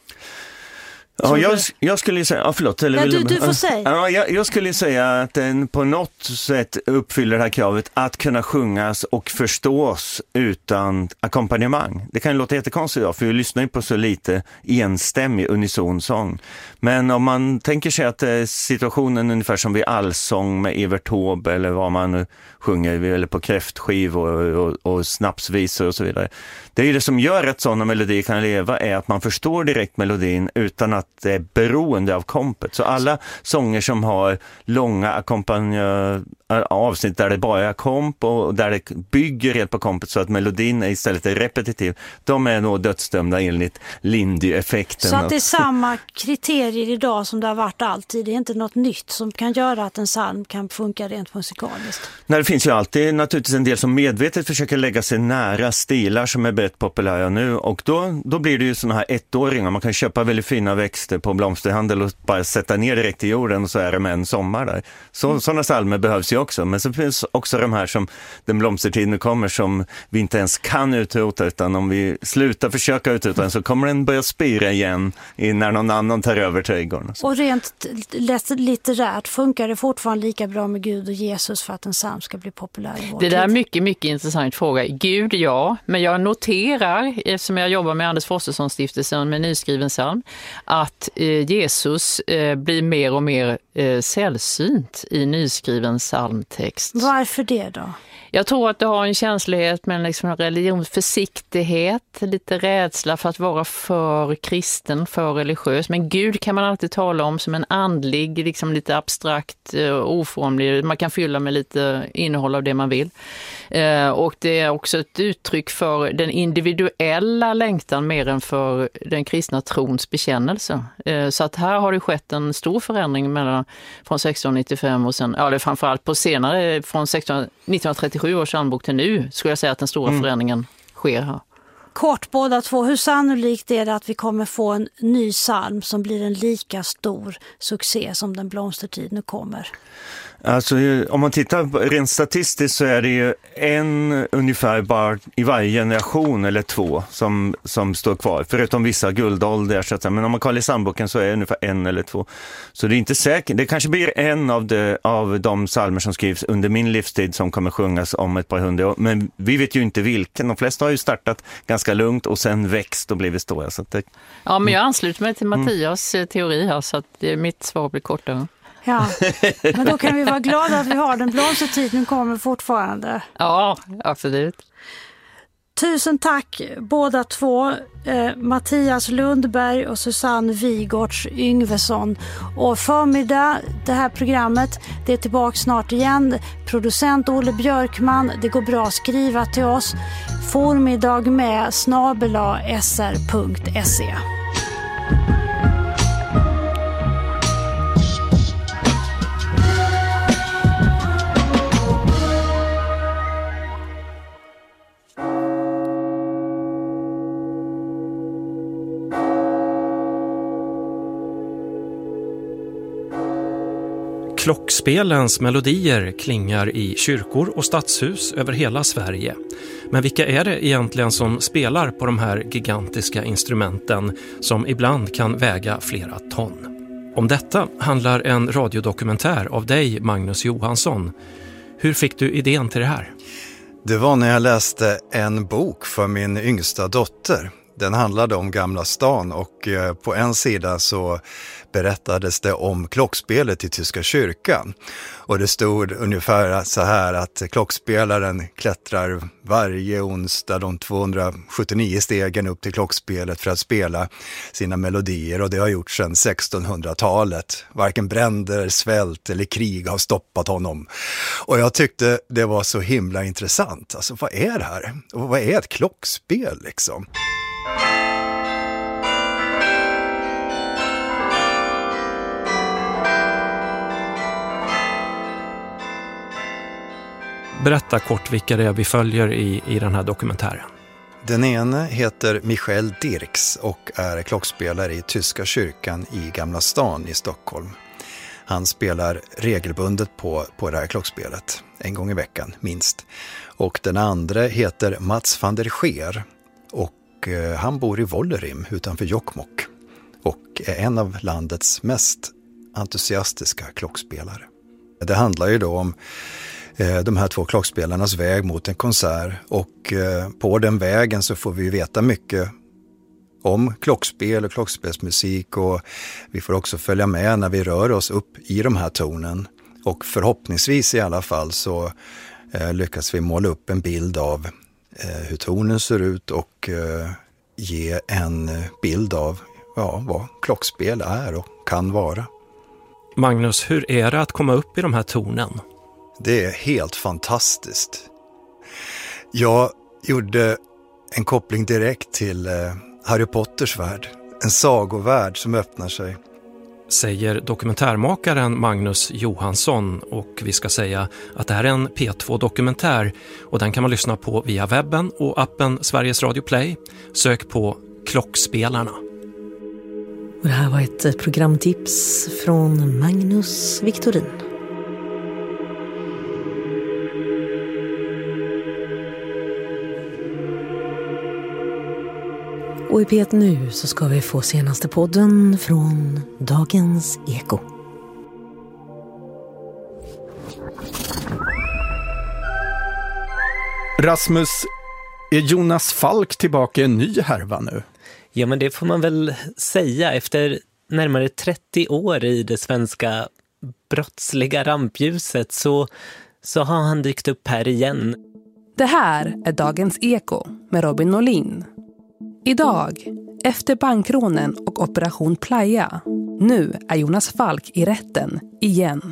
Ja, jag, jag skulle säga, ja, förlåt. Eller ja, vill du, du får säga. Ja, jag, jag skulle säga att den på något sätt uppfyller det här kravet att kunna sjungas och förstås utan ackompanjemang. Det kan låta jättekonstigt idag, för vi lyssnar ju på så lite enstämmig unisonsång. Men om man tänker sig att situationen ungefär som vid allsång med Evert Taube eller vad man sjunger, eller på kräftskiv och, och, och snapsvisor och så vidare. Det är ju det som gör att sådana melodier kan leva, är att man förstår direkt melodin utan att det är beroende av kompet. Så alla sånger som har långa ackompanj- avsnitt där det bara är komp och där det bygger helt på kompet så att melodin är istället är repetitiv, de är nog dödsdömda enligt Lindy-effekten. Så att det är samma kriterier idag som det har varit alltid. Det är inte något nytt som kan göra att en psalm kan funka rent musikaliskt. Nej, det finns ju alltid naturligtvis en del som medvetet försöker lägga sig nära stilar som är brett populära nu, och då, då blir det ju såna här ettåringar. Man kan köpa väldigt fina växter på blomsterhandel och bara sätta ner direkt i jorden och så är det med en sommar där. Så, mm. Sådana psalmer behövs ju också, men så finns också de här som den blomstertid nu kommer som vi inte ens kan utrota, utan om vi slutar försöka utrota den så kommer den börja spira igen när någon annan tar över trädgården. Och, och rent litterärt funkar det fortfarande lika bra med Gud och Jesus för att en psalm ska bli populär i vår Det där är tid? mycket, mycket intressant fråga. Gud, ja, men jag noterar, eftersom jag jobbar med Anders Fosterson-stiftelsen med nyskriven psalm, att eh, Jesus eh, blir mer och mer eh, sällsynt i nyskriven psalmtext. Varför det då? Jag tror att det har en känslighet med en liksom religionsförsiktighet, lite rädsla för att vara för kristen, för religiös. Men Gud kan man alltid tala om som en andlig, liksom lite abstrakt, oformlig. Man kan fylla med lite innehåll av det man vill. Eh, och det är också ett uttryck för den individuella längtan mer än för den kristna trons bekännelse. Eh, så att här har det skett en stor förändring mellan, från sextonhundranittiofem och sen, ja det är framförallt på senare, från nittonhundratrettiosju års psalmbok till nu, skulle jag säga att den stora mm. förändringen sker här. Kort båda två, hur sannolikt är det att vi kommer få en ny psalm som blir en lika stor succé som den blomstertid nu kommer? Alltså, om man tittar rent statistiskt så är det ju en ungefär bara i varje generation eller två som, som står kvar, förutom vissa guldåldrar. Så att, men om man kollar i psalmboken så är det ungefär en eller två. Så det är inte säkert. Det kanske blir en av, det, av de psalmer som skrivs under min livstid som kommer sjungas om ett par hundra år. Men vi vet ju inte vilken. De flesta har ju startat ganska lugnt och sen växt och blivit stora. Så att det, ja, men jag ansluter mig till Mattias mm. teori här så att det, mitt svar blir kortare. Ja, men då kan vi vara glada att vi har den blomstertiden kommer fortfarande. Ja, absolut. Tusen tack båda två, eh, Mattias Lundberg och Susanne Wigårds Yngvesson. Och förmiddag, det här programmet, det är tillbaka snart igen. Producent Olle Björkman, det går bra att skriva till oss. Formiddag med snabel-a s r punkt se. Klockspelens melodier klingar i kyrkor och stadshus över hela Sverige. Men vilka är det egentligen som spelar på de här gigantiska instrumenten som ibland kan väga flera ton? Om detta handlar en radiodokumentär av dig, Magnus Johansson. Hur fick du idén till det här? Det var när jag läste en bok för min yngsta dotter. Den handlade om Gamla stan och på en sida så berättades det om klockspelet i Tyska kyrkan. Och det stod ungefär så här att klockspelaren klättrar varje onsdag de tvåhundrasjuttionio stegen upp till klockspelet för att spela sina melodier. Och det har gjort sedan sextonhundratalet. Varken bränder, svält eller krig har stoppat honom. Och jag tyckte det var så himla intressant. Alltså vad är det här? Och vad är ett klockspel liksom? Berätta kort vilka det är vi följer i, i den här dokumentären. Den ena heter Michael Dirks och är klockspelare i Tyska kyrkan i Gamla stan i Stockholm. Han spelar regelbundet på, på det här klockspelet, en gång i veckan minst. Och den andra heter Mats van der Scheer och eh, han bor i Vollerim utanför Jokkmokk och är en av landets mest entusiastiska klockspelare. Det handlar ju då om de här två klockspelarnas väg mot en konsert och på den vägen så får vi veta mycket om klockspel och klockspelsmusik och vi får också följa med när vi rör oss upp i de här tonen och förhoppningsvis i alla fall så lyckas vi måla upp en bild av hur tonen ser ut och ge en bild av ja, vad klockspel är och kan vara. Magnus, hur är det att komma upp i de här tonen? Det är helt fantastiskt. Jag gjorde en koppling direkt till eh, Harry Potters värld. En sagovärld som öppnar sig. Säger dokumentärmakaren Magnus Johansson och vi ska säga att det här är en P två-dokumentär och den kan man lyssna på via webben och appen Sveriges Radio Play. Sök på Klockspelarna. Och det här var ett programtips från Magnus Victorin. Och i P ett nu så ska vi få senaste podden från Dagens Eko. Rasmus, är Jonas Falk tillbaka i en ny härva nu? Ja, men det får man väl säga. Efter närmare trettio år i det svenska brottsliga rampljuset så, så har han dykt upp här igen. Det här är Dagens Eko med Robin Norlin. Idag, efter bankrånen och operation Playa, nu är Jonas Falk i rätten igen.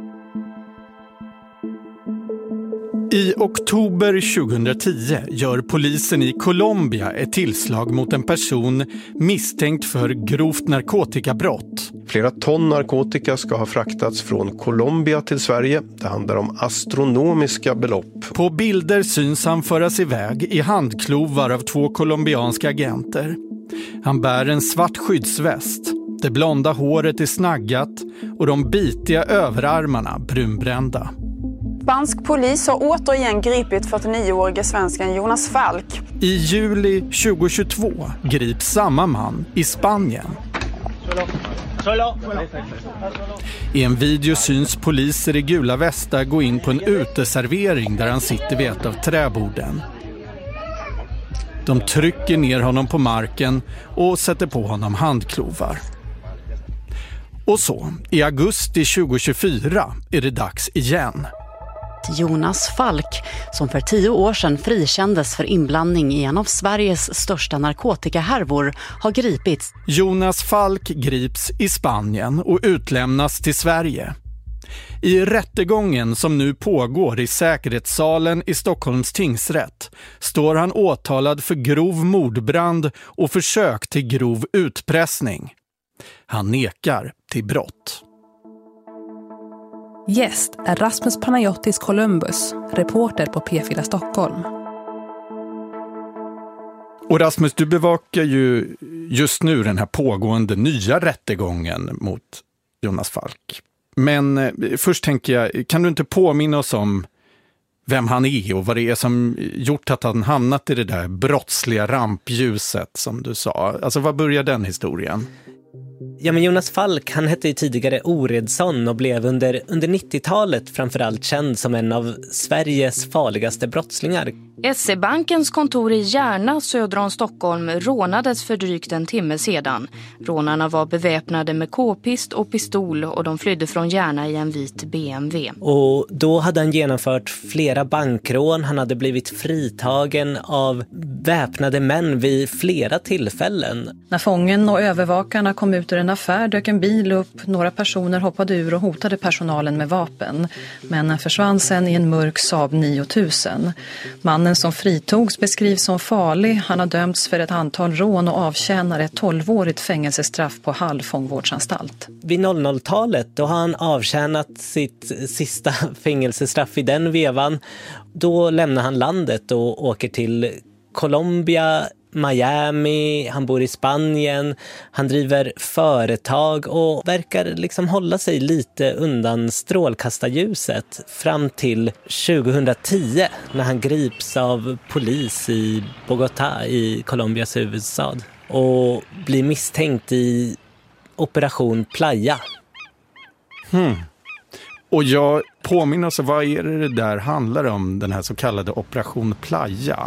I oktober tjugohundratio gör polisen i Colombia ett tillslag mot en person misstänkt för grovt narkotikabrott. Flera ton narkotika ska ha fraktats från Colombia till Sverige. Det handlar om astronomiska belopp. På bilder syns han föras iväg i handklovar av två colombianska agenter. Han bär en svart skyddsväst. Det blonda håret är snaggat och de bitiga överarmarna brunbrända. Spansk polis har återigen gripit fyrtionioårige svensken Jonas Falk. I juli tjugohundratjugotvå grips samma man i Spanien. I en video syns poliser i gula västar gå in på en uteservering där han sitter vid ett av träborden. De trycker ner honom på marken och sätter på honom handklovar. Och så, i augusti tjugohundratjugofyra är det dags igen. Jonas Falk, som för tio år sedan frikändes för inblandning i en av Sveriges största narkotikahärvor, har gripits. Jonas Falk grips i Spanien och utlämnas till Sverige. I rättegången som nu pågår i säkerhetssalen i Stockholms tingsrätt står han åtalad för grov mordbrand och försök till grov utpressning. Han nekar till brott. Gäst är Rasmus Panayotis Columbus, reporter på P fyra Stockholm. Och Rasmus, du bevakar ju just nu den här pågående nya rättegången mot Jonas Falk. Men först tänker jag, kan du inte påminna oss om vem han är och vad det är som gjort att han hamnat i det där brottsliga rampljuset som du sa? Alltså vad börjar den historien? Ja, men Jonas Falk, han hette ju tidigare Oredsson och blev under, under nittiotalet framförallt känd som en av Sveriges farligaste brottslingar. S E-bankens kontor i Järna söder om Stockholm rånades för drygt en timme sedan. Rånarna var beväpnade med k-pist och pistol och de flydde från Järna i en vit B M W. Och då hade han genomfört flera bankrån. Han hade blivit fritagen av väpnade män vid flera tillfällen. När fången och övervakarna kom ut ur en affär dök en bil upp. Några personer hoppade ur och hotade personalen med vapen. Männen försvann sen i en mörk Saab nio tusen. Mannen som fritogs beskrivs som farlig. Han har dömts för ett antal rån och avtjänar ett tolvårigt fängelsestraff på Hall fångvårdsanstalt. Vid noll noll-talet då har han avtjänat sitt sista fängelsestraff i den vevan. Då lämnar han landet och åker till Colombia, Miami, han bor i Spanien, han driver företag och verkar liksom hålla sig lite undan strålkastarljuset fram till tjugohundratio när han grips av polis i Bogotá i Colombias huvudstad och blir misstänkt i Operation Playa. Hmm. Och jag påminner oss, vad är det det där handlar om, den här så kallade Operation Playa?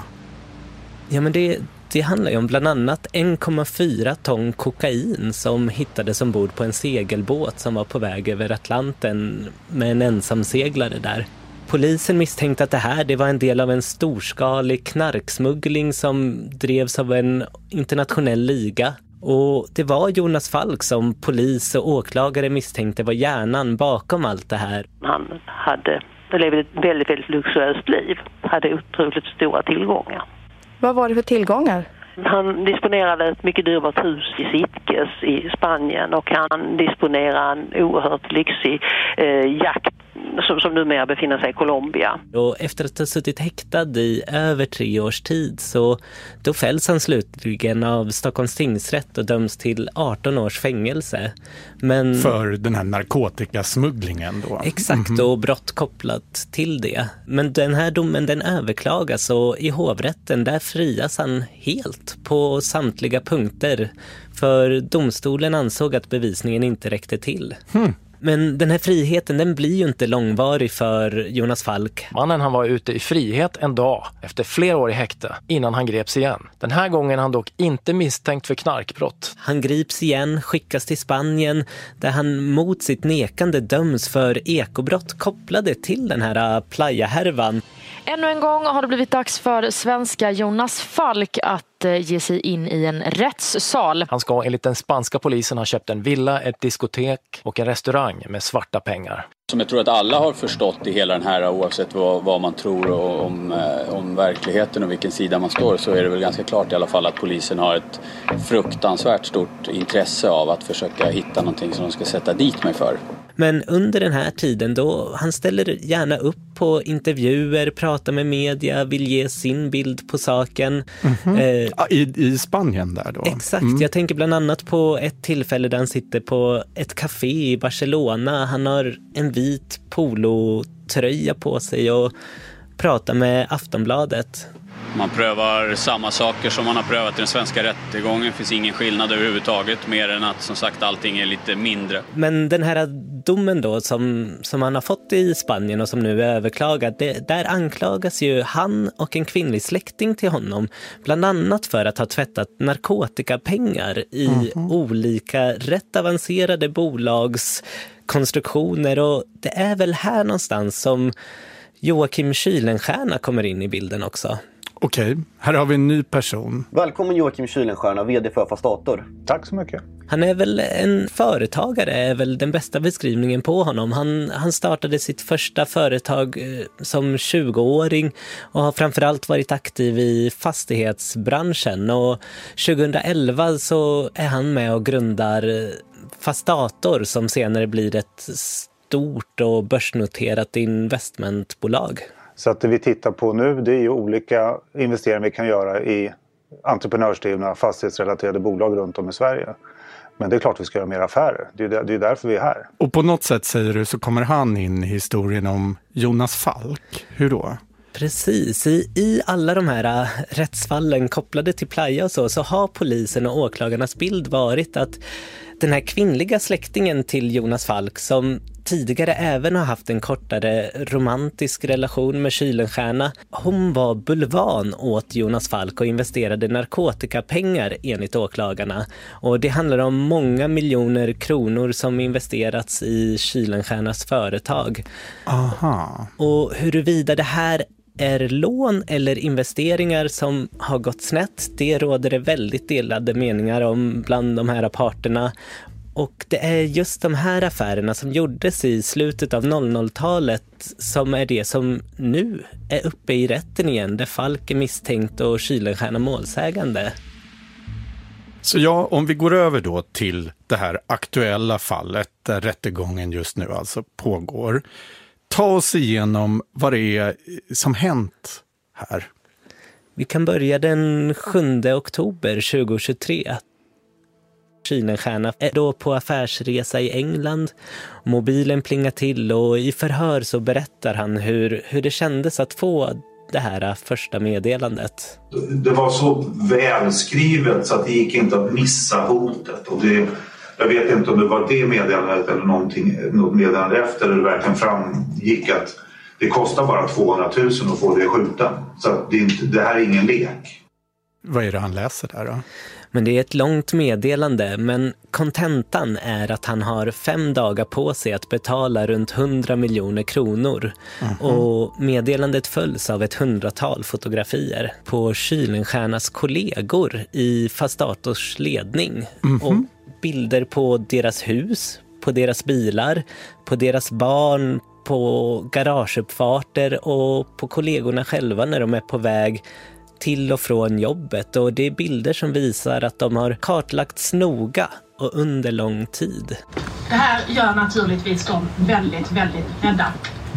Ja, men det, det handlar ju om bland annat en komma fyra ton kokain som hittades ombord på en segelbåt som var på väg över Atlanten med en ensamseglare där. Polisen misstänkte att det här det var en del av en storskalig knarksmuggling som drevs av en internationell liga. Och det var Jonas Falk som polis och åklagare misstänkte var hjärnan bakom allt det här. Han hade levde ett väldigt, väldigt luxuöst liv. Hade otroligt stora tillgångar. Vad var det för tillgångar? Han disponerade ett mycket dyrbart hus i Sitges i Spanien och han disponerade en oerhört lyxig eh, jakt som, som numera befinner sig i Colombia. Och efter att ha suttit häktad i över tre års tid så då fälls han slutligen av Stockholms tingsrätt och döms till arton års fängelse. Men för den här narkotikasmugglingen då? Exakt, mm-hmm. Och brott kopplat till det. Men den här domen den överklagas och i hovrätten där frias han helt på samtliga punkter. För domstolen ansåg att bevisningen inte räckte till. Hmm. Men den här friheten den blir ju inte långvarig för Jonas Falk. Mannen han var ute i frihet en dag efter flera år i häkte innan han greps igen. Den här gången är han dock inte misstänkt för knarkbrott. Han grips igen, skickas till Spanien där han mot sitt nekande döms för ekobrott kopplade till den här playa-härvan. Ännu en gång har det blivit dags för svenska Jonas Falk att ge sig in i en rättssal. Han ska enligt den spanska polisen ha köpt en villa, ett diskotek och en restaurang med svarta pengar. Som jag tror att alla har förstått i hela den här, oavsett vad, vad man tror om, om verkligheten och vilken sida man står, så är det väl ganska klart i alla fall att polisen har ett fruktansvärt stort intresse av att försöka hitta någonting som de ska sätta dit mig för. Men under den här tiden då, han ställer gärna upp på intervjuer, pratar med media, vill ge sin bild på saken. Mm-hmm. eh, I, I Spanien där då? Exakt, mm. Jag tänker bland annat på ett tillfälle där han sitter på ett café i Barcelona. Han har en vit polotröja på sig och pratar med Aftonbladet. Man prövar samma saker som man har prövat i den svenska rättegången. Det finns ingen skillnad överhuvudtaget, mer än att som sagt allting är lite mindre. Men den här domen då som, som han har fått i Spanien och som nu är överklagad, det, där anklagas ju han och en kvinnlig släkting till honom bland annat för att ha tvättat narkotikapengar i mm-hmm. olika rätt avancerade bolagskonstruktioner. Och det är väl här någonstans som Joakim Kuylenstierna kommer in i bilden också. Okej, här har vi en ny person. Välkommen Joakim Kuylenstierna, vd för Fastator. Tack så mycket. Han är väl en företagare, är väl den bästa beskrivningen på honom. Han, han startade sitt första företag eh, som tjugoåring och har framförallt varit aktiv i fastighetsbranschen. Och tjugoelva så är han med och grundar Fastator som senare blir ett stort och börsnoterat investmentbolag. Så att det vi tittar på nu, det är ju olika investeringar vi kan göra i entreprenörsdrivna fastighetsrelaterade bolag runt om i Sverige. Men det är klart vi ska göra mer affärer. Det är, det är därför vi är här. Och på något sätt, säger du, så kommer han in i historien om Jonas Falk. Hur då? Precis, I, i alla de här uh, rättsfallen kopplade till Playa och så, så har polisen och åklagarnas bild varit att Den här kvinnliga släktingen till Jonas Falk, som tidigare även har haft en kortare romantisk relation med Kuylenstierna, hon var bulvan åt Jonas Falk och investerade narkotikapengar enligt åklagarna. Och det handlar om många miljoner kronor som investerats i Kuylenstiernas företag. Aha. Och huruvida det här är lån eller investeringar som har gått snett, det råder det väldigt delade meningar om bland de här parterna. Och det är just de här affärerna som gjordes i slutet av noll noll-talet som är det som nu är uppe i rätten igen, där Falk är misstänkt och Kuylenstierna målsägande. Så ja, om vi går över då till det här aktuella fallet där rättegången just nu alltså pågår. Ta oss igenom vad det är som hänt här. Vi kan börja den sjunde oktober tjugohundratjugotre. Kuylenstierna är då på affärsresa i England. Mobilen plingar till och i förhör så berättar han hur, hur det kändes att få det här första meddelandet. Det var så välskrivet så att det gick inte att missa hotet. Och det, jag vet inte om det var det meddelandet eller någonting, något meddelande efter där det verkligen framgick att det kostar bara tvåhundratusen att få det skjuten. Så att det, inte, det här är ingen lek. Vad är det han läser där då? Men det är ett långt meddelande, men kontentan är att han har fem dagar på sig att betala runt hundra miljoner kronor. Mm-hmm. Och meddelandet följs av ett hundratal fotografier på Kuylenstiernas kollegor i Fastators ledning. Mm-hmm. Och bilder på deras hus, på deras bilar, på deras barn, på garageuppfarter och på kollegorna själva när de är på väg till och från jobbet. Och det är bilder som visar att de har kartlagts noga och under lång tid. Det här gör naturligtvis dem väldigt, väldigt rädda.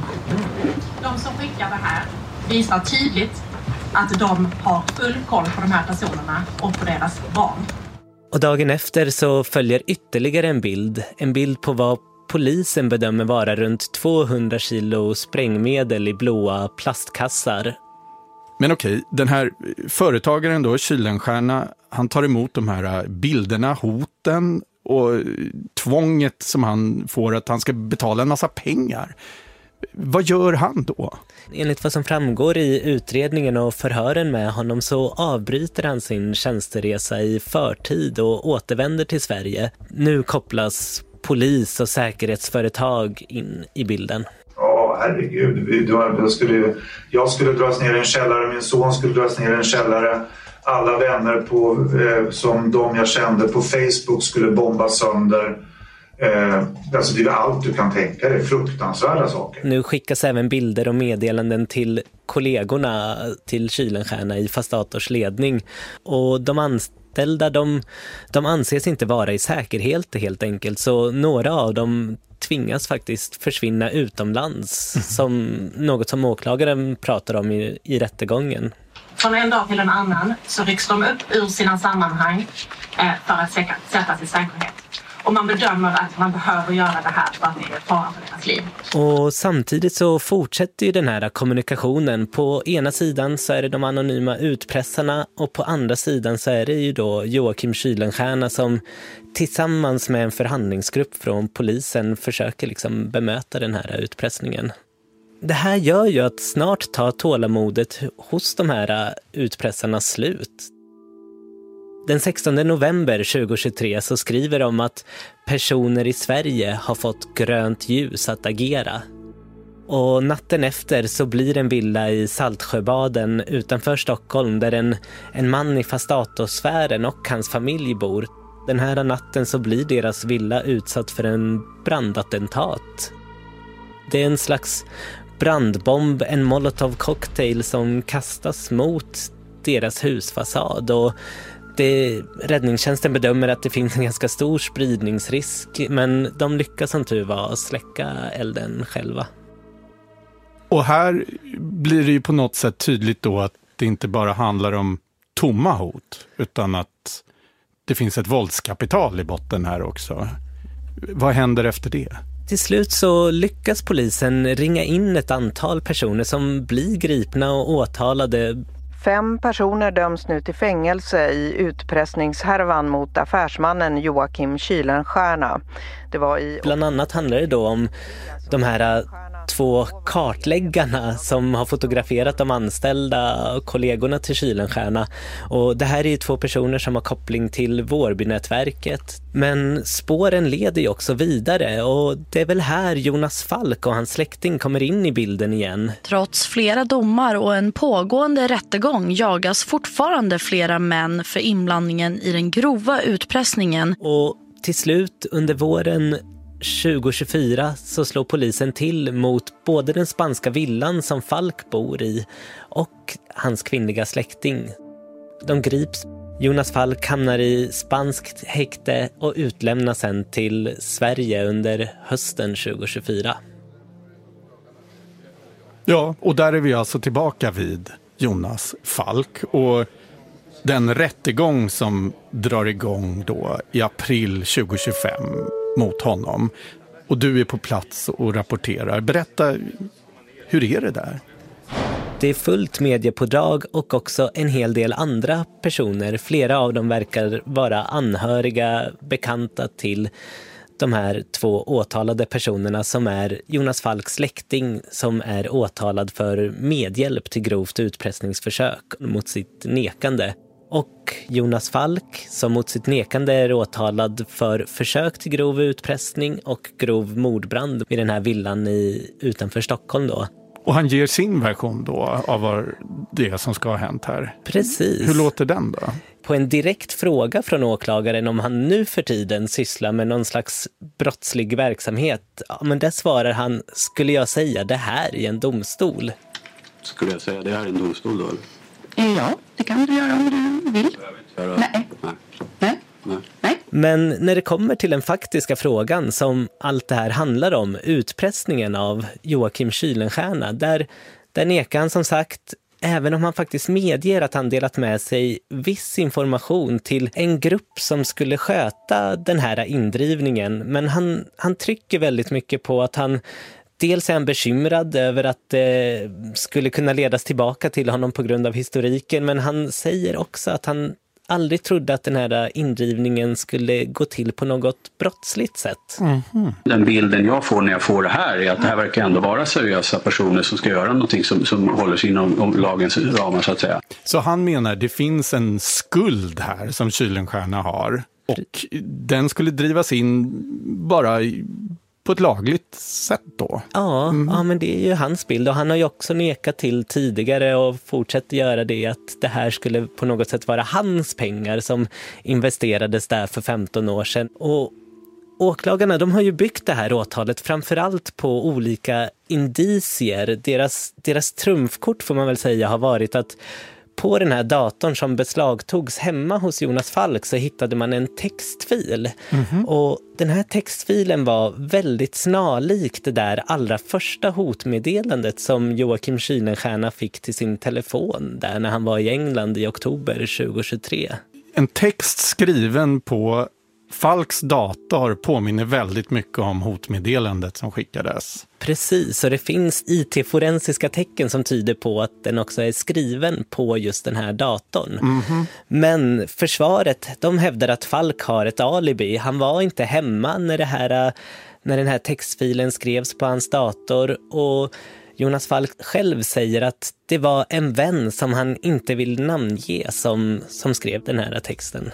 De som skickar det här visar tydligt att de har full koll på de här personerna och på deras barn. Och dagen efter så följer ytterligare en bild. En bild på vad polisen bedömer vara runt tvåhundra kilo sprängmedel i blåa plastkassar. Men okej, den här företagaren då, Kuylenstierna, han tar emot de här bilderna, hoten och tvånget som han får att han ska betala en massa pengar. Vad gör han då? Enligt vad som framgår i utredningen och förhören med honom så avbryter han sin tjänsteresa i förtid och återvänder till Sverige. Nu kopplas polis och säkerhetsföretag in i bilden. Ja, herregud. Jag skulle, jag skulle dras ner i en källare, min son skulle dras ner i en källare. Alla vänner på, eh, som de jag kände på Facebook skulle bombas sönder. Eh, alltså det är allt du kan tänka dig, fruktansvärda saker. Nu skickas även bilder och meddelanden till kollegorna till Kuylenstierna i Fastators ledning. Och de anställda, de, de anses inte vara i säkerhet helt enkelt. Så några av dem tvingas faktiskt försvinna utomlands, mm. som något som åklagaren pratar om i, i rättegången. Från en dag till en annan så rycks de upp ur sina sammanhang eh, för att säkra, sättas i säkerhet. Och man bedömer att man behöver göra det här för att det är fara för deras liv. Och samtidigt så fortsätter ju den här kommunikationen. På ena sidan så är det de anonyma utpressarna och på andra sidan så är det ju då Joakim Kuylenstierna som tillsammans med en förhandlingsgrupp från polisen försöker liksom bemöta den här utpressningen. Det här gör ju att snart tar tålamodet hos de här utpressarna slut. Den sextonde november tjugohundratjugotre så skriver de att personer i Sverige har fått grönt ljus att agera. Och natten efter så blir en villa i Saltsjöbaden utanför Stockholm där en, en man i Fastatosfären och hans familj bor. Den här natten så blir deras villa utsatt för en brandattentat. Det är en slags brandbomb, en molotov-cocktail som kastas mot deras husfasad och det, räddningstjänsten bedömer att det finns en ganska stor spridningsrisk, men de lyckas som tur var släcka elden själva. Och här blir det ju på något sätt tydligt då att det inte bara handlar om tomma hot, utan att det finns ett våldskapital i botten här också. Vad händer efter det? Till slut så lyckas polisen ringa in ett antal personer som blir gripna och åtalade Fem personer döms nu till fängelse i utpressningshärvan mot affärsmannen Joakim Kuylenstierna. Det var i... Bland annat handlar det då om de här två kartläggarna som har fotograferat de anställda och kollegorna till Kuylenstierna. Och det här är ju två personer som har koppling till Vårbynätverket. Men spåren leder ju också vidare och det är väl här Jonas Falk och hans släkting kommer in i bilden igen. Trots flera domar och en pågående rättegång jagas fortfarande flera män för inblandningen i den grova utpressningen. Och till slut under våren tjugo tjugofyra så slår polisen till mot både den spanska villan som Falk bor i och hans kvinnliga släkting. De grips. Jonas Falk hamnar i spanskt häkte och utlämnas sen till Sverige under hösten tjugo tjugofyra. Ja, och där är vi alltså tillbaka vid Jonas Falk och den rättegång som drar igång då i april tjugo tjugofem mot honom. Och du är på plats och rapporterar. Berätta, hur är det där? Det är fullt mediepådrag och också en hel del andra personer. Flera av dem verkar vara anhöriga, bekanta till de här två åtalade personerna som är Jonas Falks släkting som är åtalad för medhjälp till grovt utpressningsförsök mot sitt nekande. Och Jonas Falk som mot sitt nekande är åtalad för försök till grov utpressning och grov mordbrand i den här villan i, utanför Stockholm då. Och han ger sin version då av vad det som ska ha hänt här. Precis. Hur låter den då? På en direkt fråga från åklagaren om han nu för tiden sysslar med någon slags brottslig verksamhet, ja, men där svarar han, skulle jag säga det här i en domstol? Skulle jag säga det här i en domstol då? Ja, det kan du göra om du vill. Nej. Nej. Nej. Nej. Men när det kommer till den faktiska frågan som allt det här handlar om, utpressningen av Joakim Kuylenstierna, där, där nekar han som sagt, även om han faktiskt medger att han delat med sig viss information till en grupp som skulle sköta den här indrivningen. Men han, han trycker väldigt mycket på att han dels är han bekymrad över att det skulle kunna ledas tillbaka till honom på grund av historiken, men han säger också att han aldrig trodde att den här indrivningen skulle gå till på något brottsligt sätt. Mm-hmm. Den bilden jag får när jag får det här är att det här verkar ändå vara seriösa personer som ska göra någonting som, som håller sig inom lagens ramar så att säga. Så han menar det finns en skuld här som Kuylenstierna har och den skulle drivas in bara i på ett lagligt sätt då? Ja, mm. ja, men det är ju hans bild och han har ju också nekat till tidigare och fortsätter göra det att det här skulle på något sätt vara hans pengar som investerades där för femton år sedan. Och åklagarna, de har ju byggt det här åtalet framförallt på olika indicier. Deras, deras trumfkort får man väl säga har varit att på den här datorn som beslagtogs hemma hos Jonas Falk så hittade man en textfil. Mm-hmm. Och den här textfilen var väldigt snarlik det där allra första hotmeddelandet som Joakim Kuylenstierna fick till sin telefon där när han var i England i oktober tjugo tjugotre. En text skriven på Falks dator påminner väldigt mycket om hotmeddelandet som skickades. Precis, och det finns I T-forensiska tecken som tyder på att den också är skriven på just den här datorn. Mm-hmm. Men försvaret, de hävdar att Falk har ett alibi. Han var inte hemma när, det här, när den här textfilen skrevs på hans dator och Jonas Falk själv säger att det var en vän som han inte vill namnge som, som skrev den här texten.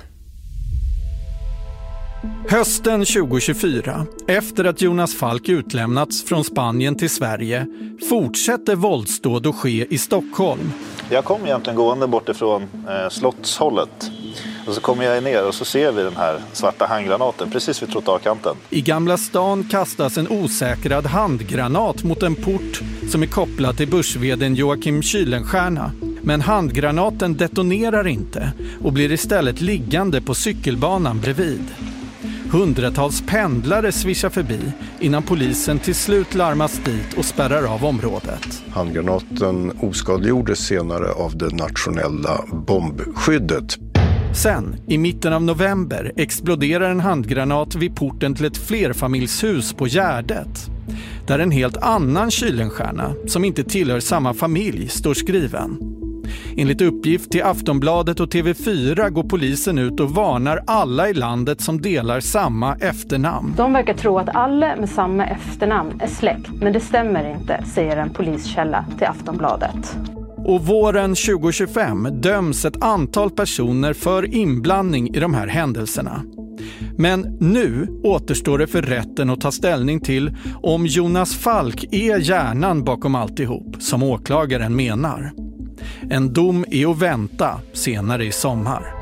Hösten tjugo tjugofyra, efter att Jonas Falk utlämnats från Spanien till Sverige, fortsätter våldsdåd att ske i Stockholm. Jag kom egentligen gående bort ifrån eh, slottshållet. Och så kommer jag ner och så ser vi den här svarta handgranaten precis vid trottoarkanten. I Gamla stan kastas en osäkrad handgranat mot en port som är kopplad till börsveden Joakim Kuylenstierna. Men handgranaten detonerar inte och blir istället liggande på cykelbanan bredvid. Hundratals pendlare svischar förbi innan polisen till slut larmas dit och spärrar av området. Handgranaten oskadliggjordes senare av det nationella bombskyddet. Sen, i mitten av november, exploderar en handgranat vid porten till ett flerfamiljshus på Gärdet. Där en helt annan Kuylenstierna, som inte tillhör samma familj, står skriven. Enligt uppgift till Aftonbladet och T V fyra går polisen ut och varnar alla i landet som delar samma efternamn. De verkar tro att alla med samma efternamn är släkt, men det stämmer inte, säger en poliskälla till Aftonbladet. Och våren tjugo tjugofem döms ett antal personer för inblandning i de här händelserna. Men nu återstår det för rätten att ta ställning till om Jonas Falk är hjärnan bakom alltihop, som åklagaren menar. En dom är att vänta senare i sommar.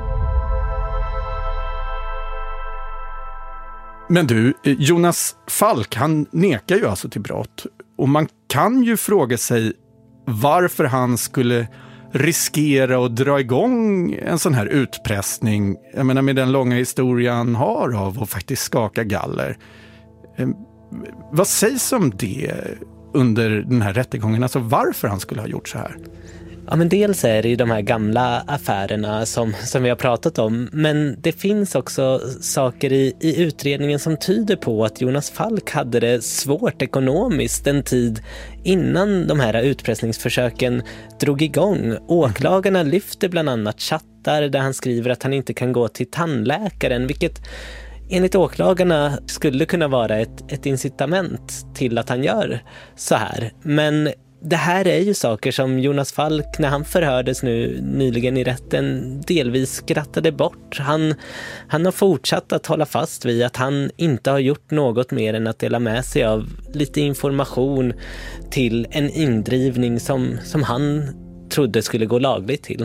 Men du, Jonas Falk, han nekar ju alltså till brott. Och man kan ju fråga sig varför han skulle riskera att dra igång en sån här utpressning. Jag menar, med den långa historien han har av att faktiskt skaka galler. Eh, vad sägs om det under den här rättegången? Alltså varför han skulle ha gjort så här? Ja, men dels är det ju de här gamla affärerna som, som vi har pratat om. Men det finns också saker i, i utredningen som tyder på att Jonas Falk hade det svårt ekonomiskt en tid innan de här utpressningsförsöken drog igång. Åklagarna lyfter bland annat chattar där han skriver att han inte kan gå till tandläkaren, vilket enligt åklagarna skulle kunna vara ett, ett incitament till att han gör så här. Men det här är ju saker som Jonas Falk, när han förhördes nu nyligen i rätten, delvis skrattade bort. Han, han har fortsatt att hålla fast vid att han inte har gjort något mer än att dela med sig av lite information till en indrivning som, som han trodde skulle gå lagligt till.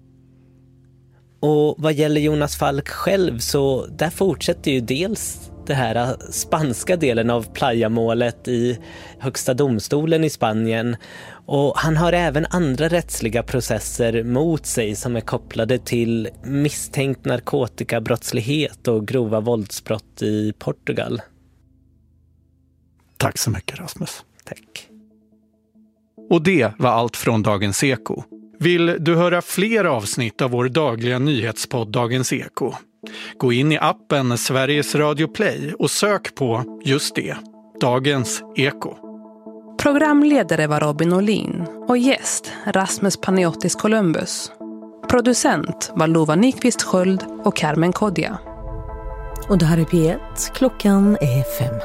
Och vad gäller Jonas Falk själv, så där fortsätter ju dels det här spanska delen av Playa-målet i högsta domstolen i Spanien. Och han har även andra rättsliga processer mot sig som är kopplade till misstänkt narkotikabrottslighet och grova våldsbrott i Portugal. Tack så mycket, Rasmus. Tack. Och det var allt från Dagens Eko. Vill du höra fler avsnitt av vår dagliga nyhetspodd Dagens Eko? Gå in i appen Sveriges Radio Play och sök på just det, Dagens Eko. Programledare var Robin Olin och gäst Rasmus Paniotis Columbus. Producent var Lova Nyqvist Sköld och Carmen Kodja. Och det här är P ett, klockan är fem.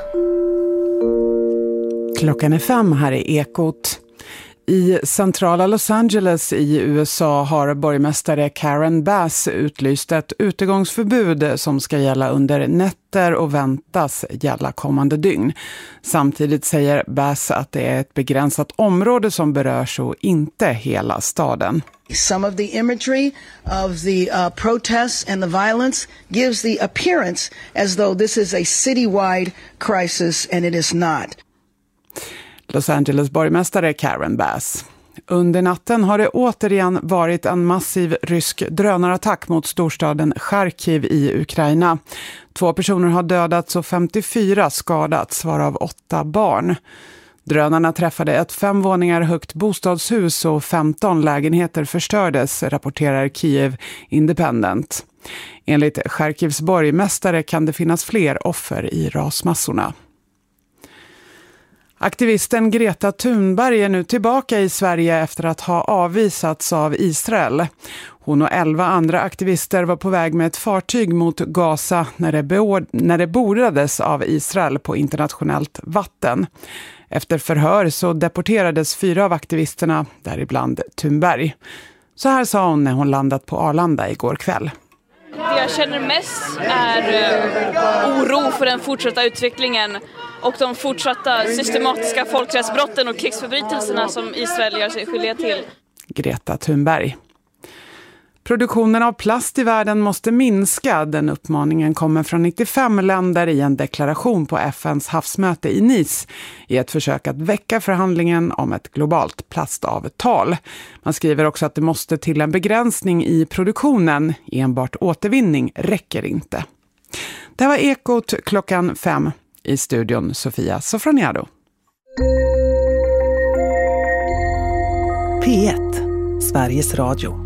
Klockan är fem, här är Ekot. I centrala Los Angeles i U S A har borgmästare Karen Bass utlyst ett utegångsförbud som ska gälla under nätter och väntas gälla kommande dygn. Samtidigt säger Bass att det är ett begränsat område som berörs och inte hela staden. Some of the imagery of the uh, protests and the violence gives the appearance as though this is a citywide crisis, and it is not. Los Angeles borgmästare Karen Bass. Under natten har det återigen varit en massiv rysk drönarattack mot storstaden Charkiv i Ukraina. Två personer har dödats och femtiofyra skadats, varav åtta barn. Drönarna träffade ett fem våningar högt bostadshus och femton lägenheter förstördes, rapporterar Kiev Independent. Enligt Charkivs borgmästare kan det finnas fler offer i rasmassorna. Aktivisten Greta Thunberg är nu tillbaka i Sverige efter att ha avvisats av Israel. Hon och elva andra aktivister var på väg med ett fartyg mot Gaza när det, beord- när det bordades av Israel på internationellt vatten. Efter förhör så deporterades fyra av aktivisterna, däribland Thunberg. Så här sa hon när hon landat på Arlanda igår kväll. Det jag känner mest är uh, oro för den fortsatta utvecklingen och de fortsatta systematiska folkrättsbrotten och krigsförbrytelserna som Israel gör sig skyldiga till. Greta Thunberg. Produktionen av plast i världen måste minska. Den uppmaningen kommer från nittiofem länder i en deklaration på F N:s havsmöte i Nice i ett försök att väcka förhandlingen om ett globalt plastavtal. Man skriver också att det måste till en begränsning i produktionen. Enbart återvinning räcker inte. Det var Ekot klockan fem. I studion Sofia Sofroniado. P ett, Sveriges Radio.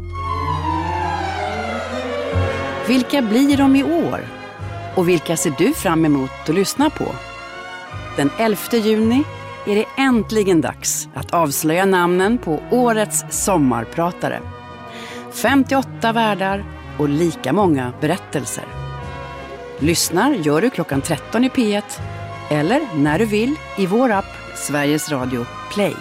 Vilka blir de i år? Och vilka ser du fram emot att lyssna på? Den elfte juni är det äntligen dags att avslöja namnen på årets sommarpratare. femtioåtta världar och lika många berättelser. Lyssnar gör du klockan tretton i P ett eller när du vill i vår app Sveriges Radio Play.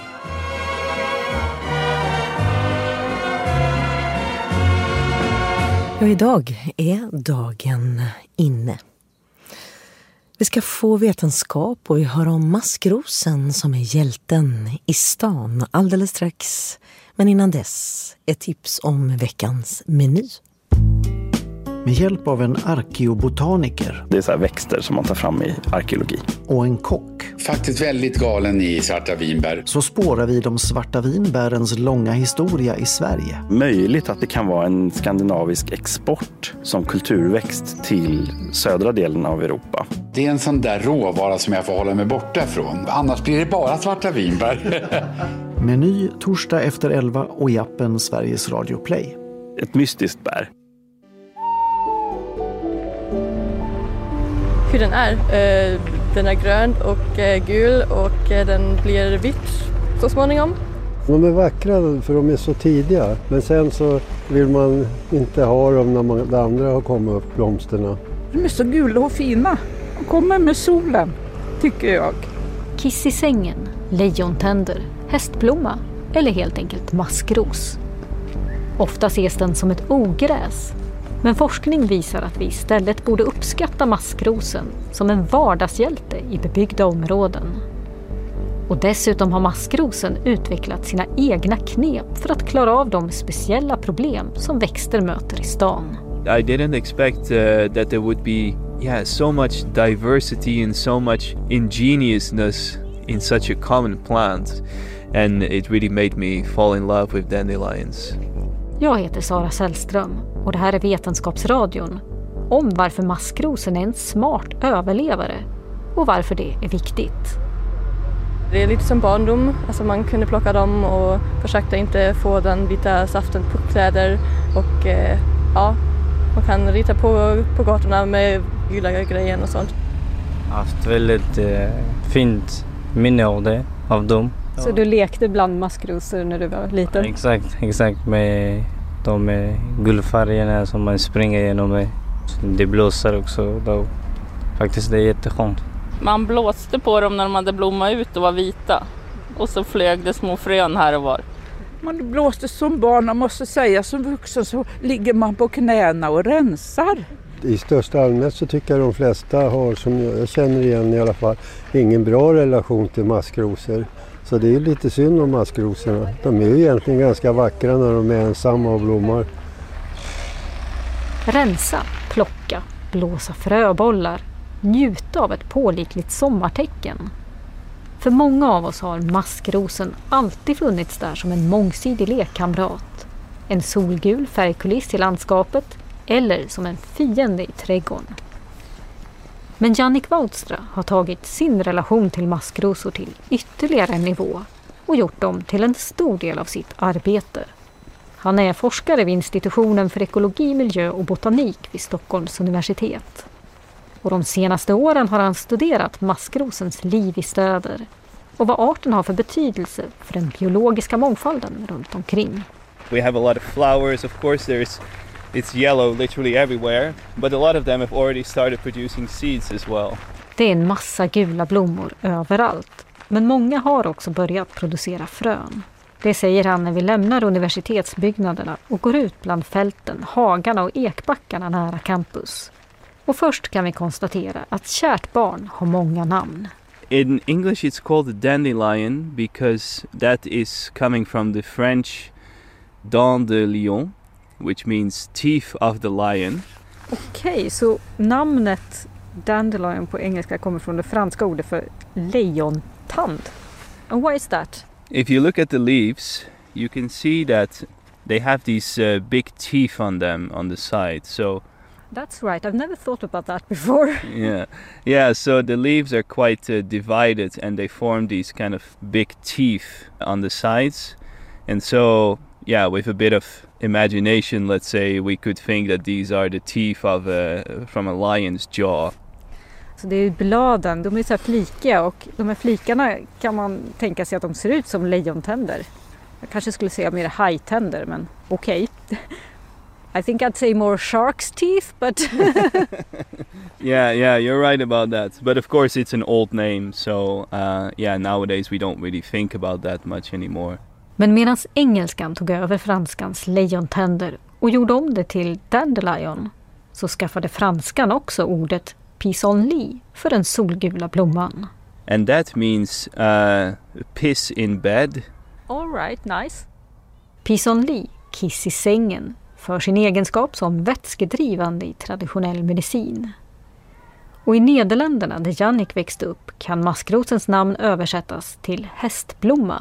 Ja, idag är dagen inne. Vi ska få vetenskap och vi hör om maskrosen som är hjälten i stan alldeles strax. Men innan dess ett tips om veckans meny. Med hjälp av en arkeobotaniker. Det är så här växter som man tar fram i arkeologi. Och en kock. Faktiskt väldigt galen i svarta vinbär. Så spårar vi de svarta vinbärens långa historia i Sverige. Möjligt att det kan vara en skandinavisk export som kulturväxt till södra delen av Europa. Det är en sån där råvara som jag får hålla mig borta från. Annars blir det bara svarta vinbär. Meny torsdag efter elva och i appen Sveriges Radio Play. Ett mystiskt bär. Hur den är. Den är grön och gul och den blir vitt så småningom. De är vackra för de är så tidiga. Men sen så vill man inte ha dem när man, de andra har kommit upp, blomsterna. De är så gula och fina. De kommer med solen, tycker jag. Kiss i sängen, lejontänder, hästblomma eller helt enkelt maskros. Ofta ses den som ett ogräs. Men forskning visar att vi istället borde uppskatta maskrosen som en vardagshjälte i bebyggda områden. Och dessutom har maskrosen utvecklat sina egna knep för att klara av de speciella problem som växter möter i stan. I didn't expect uh, that there would be yeah, so much diversity and so much ingeniousness in such a common plant. And it really made me fall in love with dandelions. Jag heter Sara Sällström och det här är Vetenskapsradion om varför maskrosen är en smart överlevare och varför det är viktigt. Det är lite som barndom, alltså man kunde plocka dem och försökte inte få den vita saften på kläder och eh, ja, man kan rita på, på gatorna med gula grejer och sånt. Jag har haft väldigt eh, fint minne av det, av dem. Så du lekte bland maskrosor när du var liten? Ja, exakt, exakt med de guldfärgerna som man springer igenom med. Det blåser också då. Faktiskt det är jätteskönt. Man blåste på dem när de hade blommat ut och var vita. Och så flög det små frön här och var. Man blåste som barn, man måste säga som vuxen så ligger man på knäna och rensar. I största allmänhet så tycker jag de flesta har, som jag känner igen i alla fall, ingen bra relation till maskrosor. Så det är lite synd om maskrosorna. De är ju egentligen ganska vackra när de är ensamma och blommar. Rensa, plocka, blåsa fröbollar, njuta av ett pålitligt sommartecken. För många av oss har maskrosen alltid funnits där som en mångsidig lekkamrat. En solgul färgkuliss i landskapet eller som en fiende i trädgården. Men Jannik Woudstra har tagit sin relation till maskrosor till ytterligare en nivå och gjort dem till en stor del av sitt arbete. Han är forskare vid institutionen för ekologi, miljö och botanik vid Stockholms universitet. Och de senaste åren har han studerat maskrosens liv i städer och vad arten har för betydelse för den biologiska mångfalden runt omkring. We have a lot of flowers, of course there's it's yellow literally everywhere, but a lot of them have already started producing seeds as well. Det är en massa gula blommor överallt, men många har också börjat producera frön. Det säger han när vi lämnar universitetsbyggnaderna och går ut bland fälten, hagarna och ekbackarna nära campus. Och först kan vi konstatera att kärt barn har många namn. In English it's called a dandelion because that is coming from the French dent de lion, which means teeth of the lion. Okej, okay, så namnet dandelion på engelska kommer från det franska ordet för lejontand. And why is that? If you look at the leaves, you can see that they have these uh, big teeth on them on the side. So that's right. I've never thought about that before. yeah. Yeah, so the leaves are quite uh, divided and they form these kind of big teeth on the sides. And so, yeah, with a bit of imagination, let's say, we could think that these are the teeth of a, from a lion's jaw. Så det är bladen, de är så här flikiga och de här flikarna kan man tänka sig att de ser ut som lejontänder. Jag kanske skulle säga mer hajtänder, men okej. Okay. I think I'd say more shark's teeth, but... yeah, yeah, you're right about that. But of course it's an old name, so uh, yeah, nowadays we don't really think about that much anymore. Men medan engelskan tog över franskans lejontänder och gjorde om det till dandelion, så skaffade franskan också ordet pissenlit för den solgula blomman. And that means uh, piss in bed. All right, nice. Pissenlit, kiss i sängen, för sin egenskap som vätskedrivande i traditionell medicin. Och i Nederländerna, där Jannik växte upp, kan maskrosens namn översättas till hästblomma.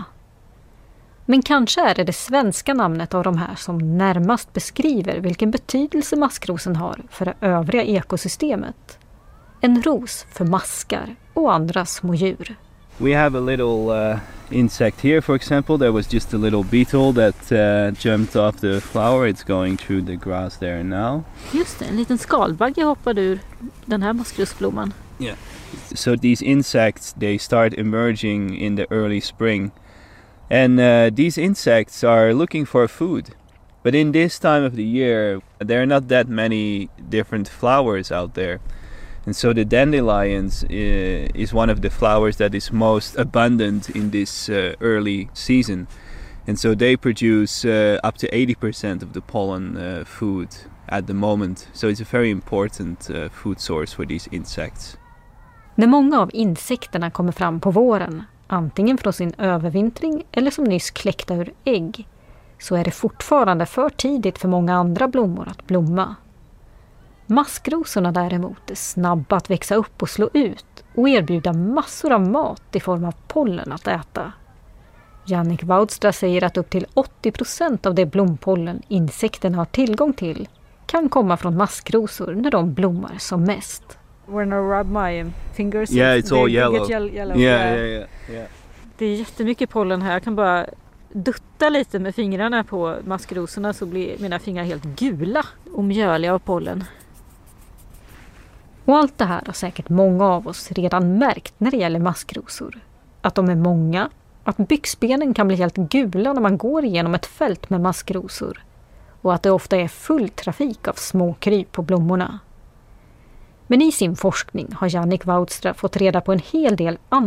Men kanske är det det svenska namnet av de här som närmast beskriver vilken betydelse maskrosen har för det övriga ekosystemet. En ros för maskar och andra små djur. We have a little uh, insect here, for example. There was just a little beetle that uh, jumped off the flower. It's going through the grass there now. Just det, en liten skalbagge hoppade ur den här maskrosblomman. Yeah. So these insects, they start emerging in the early spring. And uh, these insects are looking for food. But in this time of the year, there are not that many different flowers out there. And so the dandelions uh, is one of the flowers that is most abundant in this uh, early season. And so they produce uh, up to eighty percent of the pollen uh, food at the moment. So it's a very important uh, food source for these insects. När många av insekterna kommer fram på våren, antingen från sin övervintring eller som nyss kläckta ur ägg, så är det fortfarande för tidigt för många andra blommor att blomma. Maskrosorna däremot är snabba att växa upp och slå ut och erbjuda massor av mat i form av pollen att äta. Jannik Woudstra säger att upp till åttio procent av det blompollen insekterna har tillgång till kan komma från maskrosor när de blommar som mest. When I rub my fingers, yeah, it's all yellow. yellow. Yeah, yeah, yeah, yeah. Det är jättemycket pollen här. Jag kan bara dutta lite med fingrarna på maskrosorna så blir mina fingrar helt gula och mjöliga av pollen. Och allt det här har säkert många av oss redan märkt när det gäller maskrosor. Att de är många, att byxbenen kan bli helt gula när man går igenom ett fält med maskrosor. Och att det ofta är full trafik av små kryp på blommorna. Men i sin forskning har Jannik Woudstra fått reda på en hel del andra